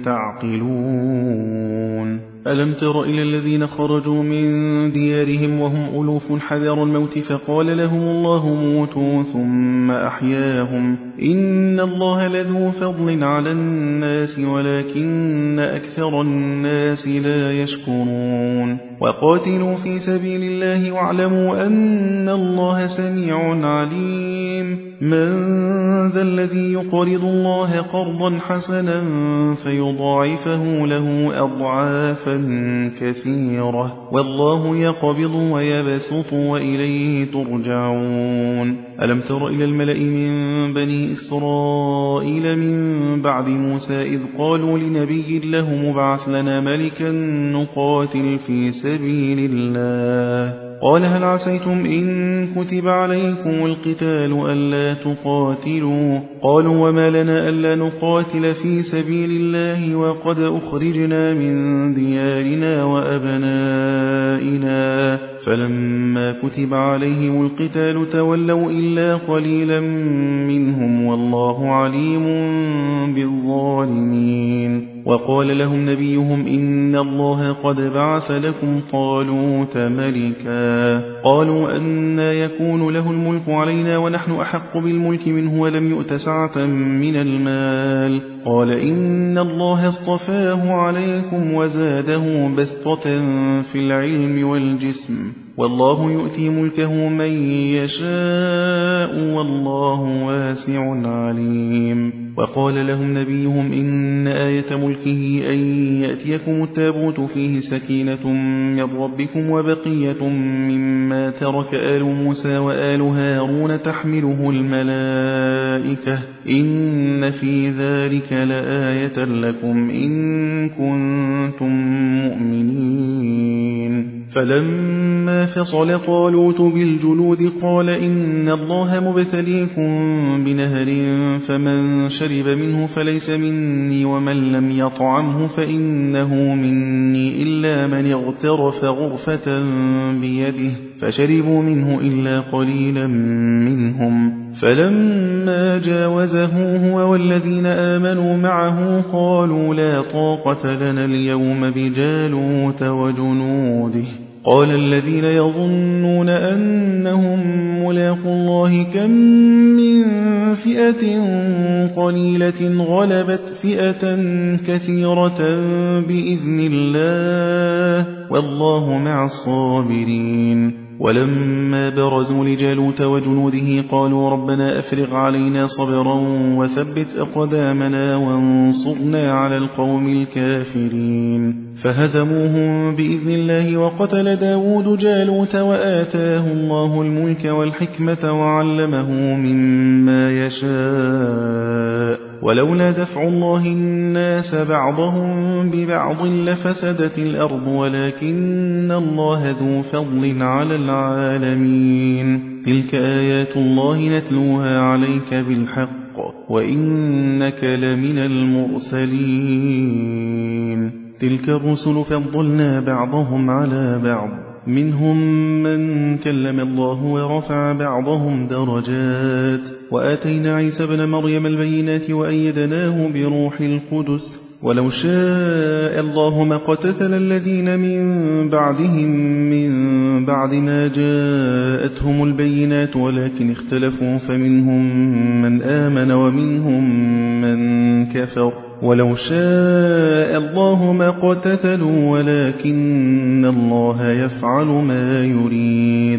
تعقلون ألم تر إلى الذين خرجوا من ديارهم وهم ألوف حذر الموت فقال لهم الله موتوا ثم أحياهم إن الله لذو فضل على الناس ولكن أكثر الناس لا يشكرون وقاتلوا في سبيل الله واعلموا أن الله سميع عليم من ذا الذي يقرض الله قرضا حسنا فيضاعفه له أضعافا كثيرة والله يقبض ويبسط وإليه ترجعون ألم تر إلى الملأ من بني إسرائيل من بعد موسى إذ قالوا لنبي له مبعث لنا ملكا نقاتل في سبيل الله قال هل عسيتم إن كتب عليكم القتال ألا تقاتلوا قالوا وما لنا ألا نقاتل في سبيل الله وقد أخرجنا من ديارنا وأبنائنا فلما كتب عليهم القتال تولوا إلا قليلا منهم والله عليم بالظالمين وقال لهم نبيهم إن الله قد بعث لكم طالوت ملكا قالوا أنى يكون له الملك علينا ونحن أحق بالملك منه ولم يؤت سعة من المال قال إن الله اصطفاه عليكم وزاده بسطة في العلم والجسم والله يؤتي ملكه من يشاء والله واسع عليم وقال لهم نبيهم إن آية ملكه أن يأتيكم التابوت فيه سكينة من ربكم وبقية مما ترك آل موسى وآل هارون تحمله الملائكة إن في ذلك لآية لكم إن كنتم مؤمنين فلما فصل طالوت بالجنود قال إن الله مبتليكم بنهر فمن شرب منه فليس مني ومن لم يطعمه فإنه مني إلا من اغترف غرفة بيده فشربوا منه إلا قليلا منهم فلما جاوزه هو والذين آمنوا معه قالوا لا طاقة لنا اليوم بجالوت وجنوده قال الذين يظنون أنهم ملاقوا الله كم من فئة قليلة غلبت فئة كثيرة بإذن الله والله مع الصابرين ولما برزوا لجالوت وجنوده قالوا ربنا أفرغ علينا صبرا وثبت أقدامنا وانصرنا على القوم الكافرين فهزموهم بإذن الله وقتل داود جالوت وآتاه الله الملك والحكمة وعلمه مما يشاء ولولا دفع الله الناس بعضهم ببعض لفسدت الأرض ولكن الله ذو فضل على العالمين تلك آيات الله نتلوها عليك بالحق وإنك لمن المرسلين تلك الرسل فضلنا بعضهم على بعض منهم من كلم الله ورفع بعضهم درجات وآتينا عيسى ابن مريم البينات وأيدناه بروح القدس ولو شاء الله ما قتتل الذين من بعدهم من بعد ما جاءتهم البينات ولكن اختلفوا فمنهم من آمن ومنهم من كفر ولو شاء الله ما قتتلوا ولكن الله يفعل ما يريد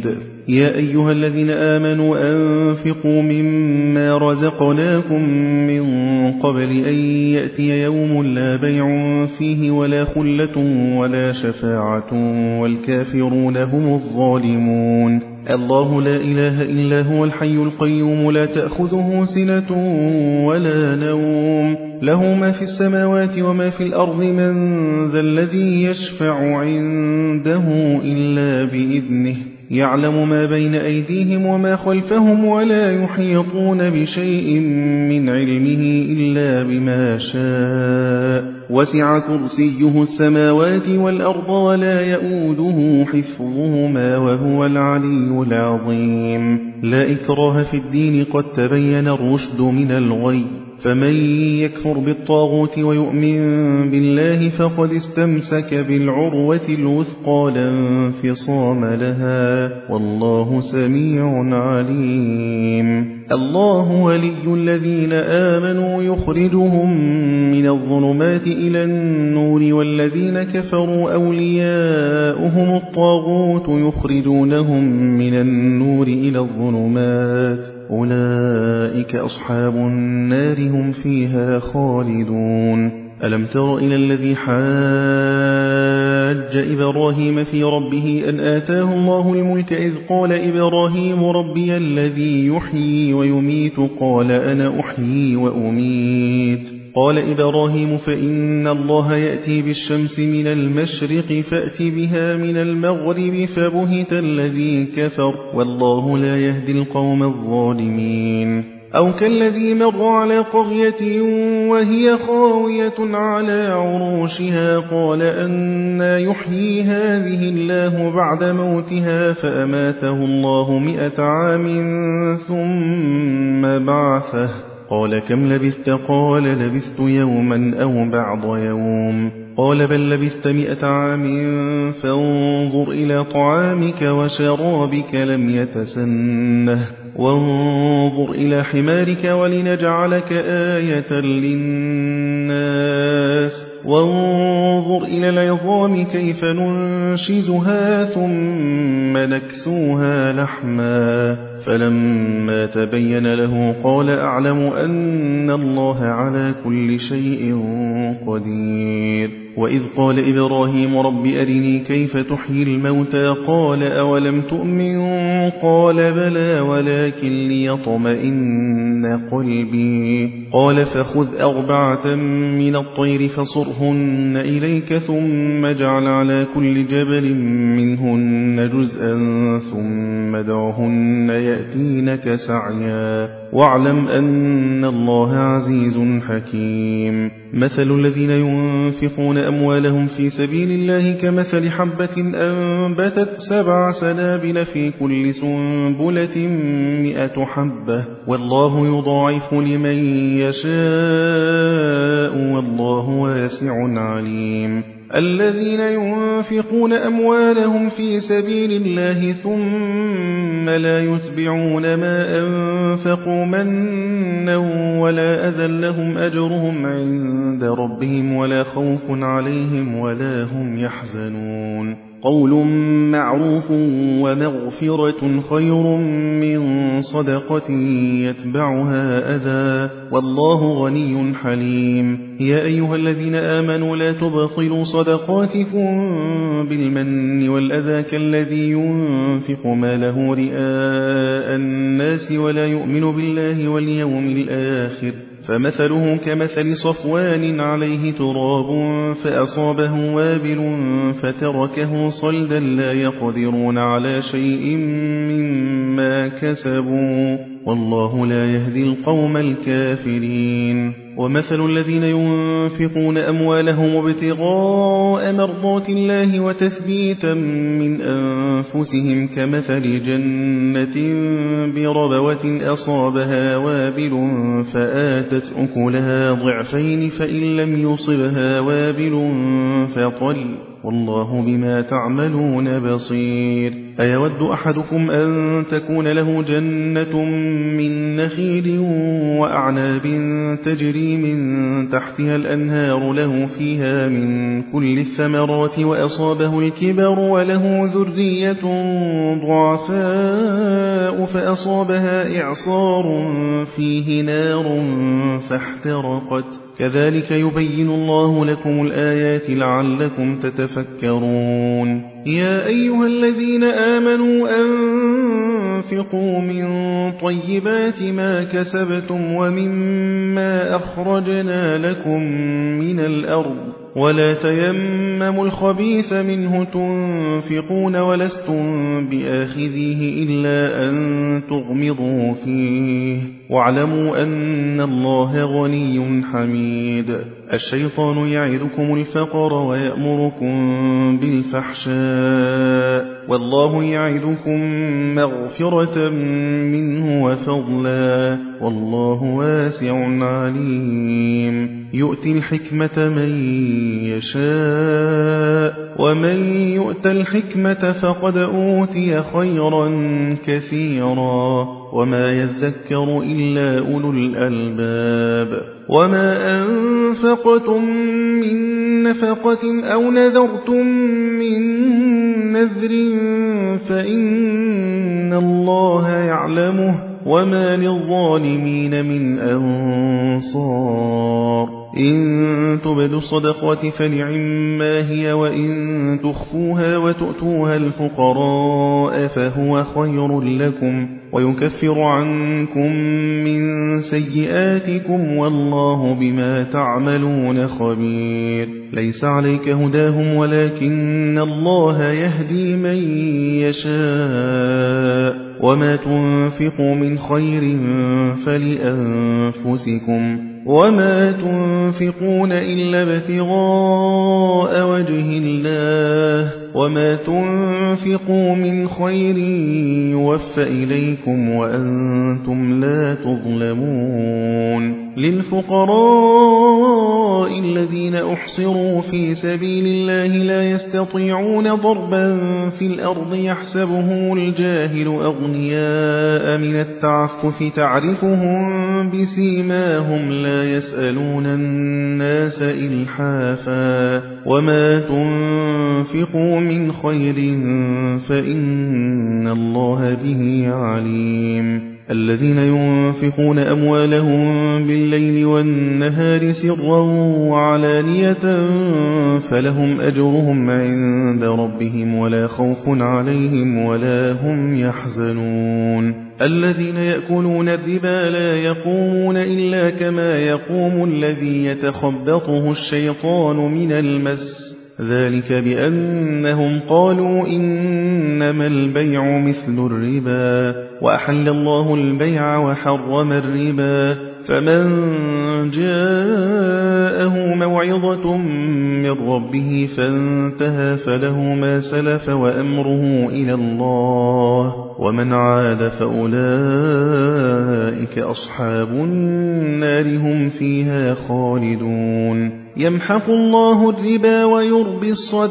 يا أيها الذين آمنوا أنفقوا مما رزقناكم من قبل أن يأتي يوم لا بيع فيه ولا خلة ولا شفاعة والكافرون هم الظالمون. الله لا إله إلا هو الحي القيوم لا تأخذه سنة ولا نوم له ما في السماوات وما في الأرض من ذا الذي يشفع عنده إلا بإذنه يعلم ما بين أيديهم وما خلفهم ولا يحيطون بشيء من علمه إلا بما شاء وسع كرسيه السماوات والأرض ولا يؤوده حفظهما وهو العلي العظيم. لا إكراه في الدين قد تبين الرشد من الغي فمن يكفر بالطاغوت ويؤمن بالله فقد استمسك بالعروة الوثقى لا انفصام لها والله سميع عليم. الله ولي الذين آمنوا يخرجهم من الظلمات إلى النور والذين كفروا أولياؤهم الطاغوت يخرجونهم من النور إلى الظلمات أولئك أصحاب النار هم فيها خالدون. ألم تر إلى الذي حاج إبراهيم في ربه أن آتاه الله الملك إذ قال إبراهيم ربي الذي يحيي ويميت قال أنا أحيي وأميت قال إبراهيم فإن الله يأتي بالشمس من المشرق فأت بها من المغرب فبهت الذي كفر والله لا يهدي القوم الظالمين. أو كالذي مر على قرية وهي خاوية على عروشها قال أنى يحيي هذه الله بعد موتها فأماته الله مئة عام ثم بعثه قال كم لبثت قال لبثت يوما أو بعض يوم قال بل لبثت مئة عام فانظر إلى طعامك وشرابك لم يتسنه وانظر إلى حمارك ولنجعلك آية للناس وانظر إلى العظام كيف ننشزها ثم نكسوها لحما فلما تبين له قال أعلم أن الله على كل شيء قدير. وإذ قال إبراهيم رب أرني كيف تحيي الموتى قال أولم تؤمن قال بلى ولكن ليطمئن قلبي قال فخذ أربعة من الطير فصرهن إليك ثم اجعل على كل جبل منهن جزءا ثم ادعهن يأتينك سعيا واعلم أن الله عزيز حكيم. مثل الذين ينفقون أموالهم في سبيل الله كمثل حبة أنبتت سبع سنابل في كل سنبلة مئة حبة والله يضاعف لمن يشاء والله واسع عليم. الذين ينفقون أموالهم في سبيل الله ثم لا يتبعون ما أنفقوا منا ولا أذى لهم أجرهم عند ربهم ولا خوف عليهم ولا هم يحزنون. قول معروف ومغفرة خير من صدقة يتبعها أذى والله غني حليم. يا أيها الذين آمنوا لا تبطلوا صدقاتكم بالمن والأذى كالذي ينفق ماله رئاء الناس ولا يؤمن بالله واليوم الآخر فمثله كمثل صفوان عليه تراب فأصابه وابل فتركه صلدا لا يقدرون على شيء مما كسبوا والله لا يهدي القوم الكافرين. ومثل الذين ينفقون أموالهم ابتغاء مرضات الله وتثبيتا من أنفسهم كمثل جنة بربوة أصابها وابل فآتت أكلها ضعفين فإن لم يصبها وابل فطل والله بما تعملون بصير. أيود أحدكم أن تكون له جنة من نخيل وأعناب تجري من تحتها الأنهار له فيها من كل الثمرات وأصابه الكبر وله ذرية ضعفاء فأصابها إعصار فيه نار فاحترقت كذلك يبين الله لكم الآيات لعلكم تتفكرون يا أيها الذين آمنوا أنفقوا من طيبات ما كسبتم ومما أخرجنا لكم من الأرض ولا تيمموا الخبيث منه تنفقون ولستم بآخذيه إلا أن تغمضوا فيه واعلموا أن الله غني حميد الشيطان يعدكم الفقر ويأمركم بالفحشاء والله يعدكم مغفرة منه وفضلا والله واسع عليم يؤتي الحكمة من يشاء ومن يؤت الحكمة فقد أوتي خيرا كثيرا وما يذكر إلا أولو الألباب وما أنفقتم من نفقة أو نذرتم من نذر فإن الله يعلمه وما للظالمين من أنصار إن تبدوا الصدقات فنعما هي وإن تخفوها وتؤتوها الفقراء فهو خير لكم ويكفر عنكم من سيئاتكم والله بما تعملون خبير ليس عليك هداهم ولكن الله يهدي من يشاء وما تنفقوا من خير فلأنفسكم وما تنفقون إلا ابتغاء وجه الله وما تنفقوا من خير يوفى إليكم وأنتم لا تظلمون للفقراء الذين أحصروا في سبيل الله لا يستطيعون ضربا في الأرض يحسبهم الجاهل أغنياء من التعفف تعرفهم بسيماهم لا يسألون الناس إلحافا وما تنفقوا من خير فإن الله به عليم الذين ينفقون أموالهم بالليل والنهار سرا وعلانية فلهم أجرهم عند ربهم ولا خوف عليهم ولا هم يحزنون الذين يأكلون الربا لا يقومون إلا كما يقوم الذي يتخبطه الشيطان من المس ذلك بأنهم قالوا إنما البيع مثل الربا وأحل الله البيع وحرم الربا فمن جاءه موعظة من ربه فانتهى فله ما سلف وأمره إلى الله ومن عاد فأولئك أصحاب النار هم فيها خالدون يمحق الله الربا ويربي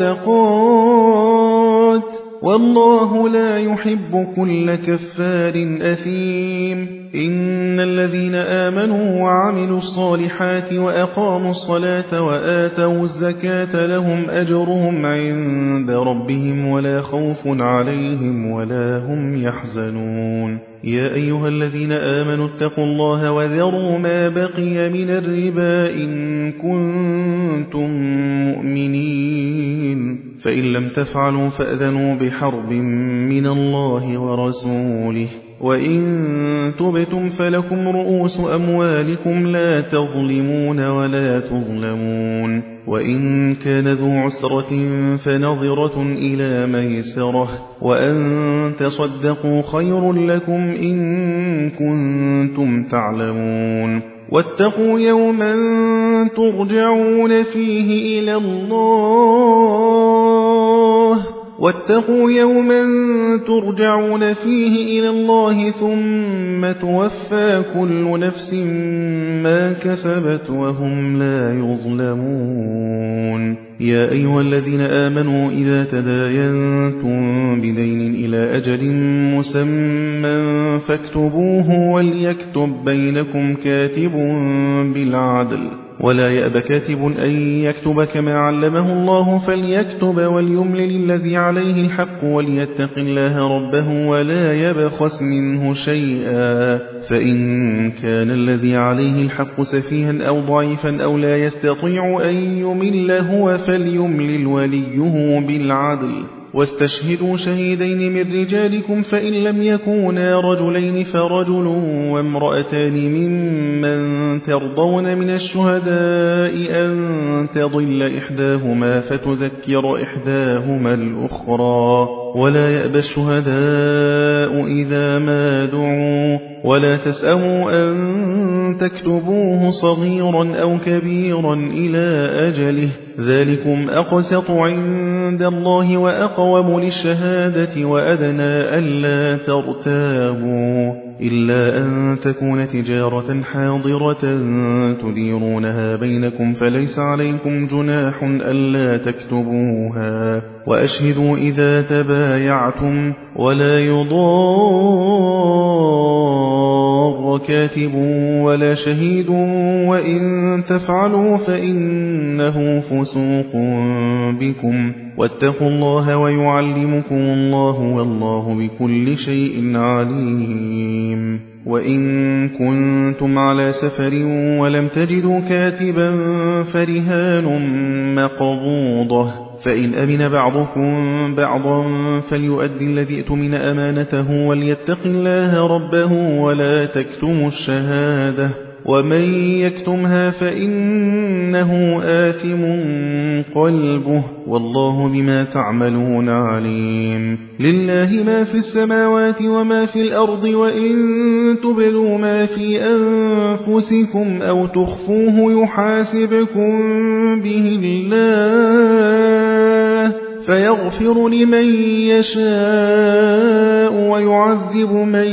الصدقات والله لا يحب كل كفار أثيم إن الذين آمنوا وعملوا الصالحات وأقاموا الصلاة وآتوا الزكاة لهم أجرهم عند ربهم ولا خوف عليهم ولا هم يحزنون يا أيها الذين آمنوا اتقوا الله وذروا ما بقي من الربا إن كنتم مؤمنين فإن لم تفعلوا فأذنوا بحرب من الله ورسوله وإن تبتم فلكم رؤوس أموالكم لا تظلمون ولا تظلمون وإن كان ذو عسرة فنظرة إلى ميسرة وأن تصدقوا خير لكم إن كنتم تعلمون واتقوا يوما ترجعون فيه إلى الله واتقوا يوما ترجعون فيه إلى الله ثم توفى كل نفس ما كسبت وهم لا يظلمون. يا أيها الذين آمنوا إذا تداينتم بدين إلى أجل مسمى فاكتبوه وليكتب بينكم كاتب بالعدل ولا يأب كاتب أن يكتب كما علمه الله فليكتب وليملل الذي عليه الحق وليتق الله ربه ولا يبخس منه شيئا فإن كان الذي عليه الحق سفيها أو ضعيفا أو لا يستطيع أن يمل هو فليملل وليه بالعدل واستشهدوا شهيدين من رجالكم فإن لم يكونا رجلين فرجل وامرأتان ممن ترضون من الشهداء أن تضل إحداهما فتذكر إحداهما الأخرى ولا يأبى الشهداء إذا ما دعوا ولا تسأموا أن تكتبوه صغيرا أو كبيرا إلى أجله ذلكم أقسط عند الله وأقوم للشهادة وأدنى ألا ترتابوا إلا أن تكون تجارة حاضرة تديرونها بينكم فليس عليكم جناح ألا تكتبوها وأشهدوا إذا تبايعتم ولا يضار كاتب ولا شهيد وإن تفعلوا فإنه فسوق بكم واتقوا الله ويعلمكم الله والله بكل شيء عليم. وإن كنتم على سفر ولم تجدوا كاتبا فرهان مقبوضة فإن أمن بعضكم بعضا فليؤدي الذي اؤتمن أمانته وليتق الله ربه ولا تكتموا الشهادة ومن يكتمها فإنه آثم قلبه والله بما تعملون عليم. لله ما في السماوات وما في الأرض وإن تبدوا ما في أنفسكم أو تخفوه يحاسبكم به الله فيغفر لمن يشاء ويعذب من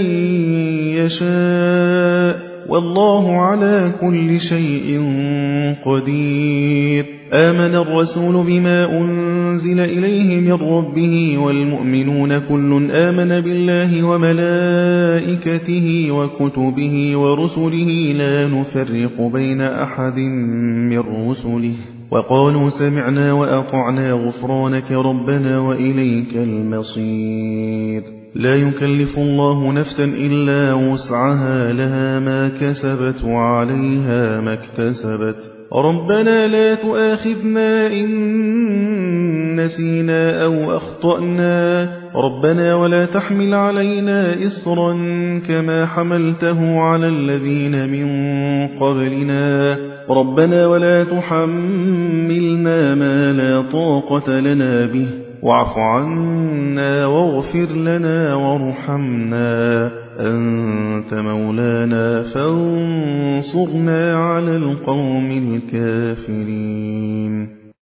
يشاء والله على كل شيء قدير. آمن الرسول بما أنزل إليه من ربه والمؤمنون كل آمن بالله وملائكته وكتبه ورسله لا نفرق بين أحد من رسله وقالوا سمعنا وأطعنا غفرانك ربنا وإليك المصير. لا يكلف الله نفسا إلا وسعها لها ما كسبت وعليها ما اكتسبت ربنا لا تؤاخذنا إن نسينا أو أخطأنا ربنا ولا تحمل علينا إصرا كما حملته على الذين من قبلنا ربنا ولا تحملنا ما لا طاقة لنا به واعف عنا واغفر لنا وارحمنا أنت مولانا فانصرنا على القوم الكافرين.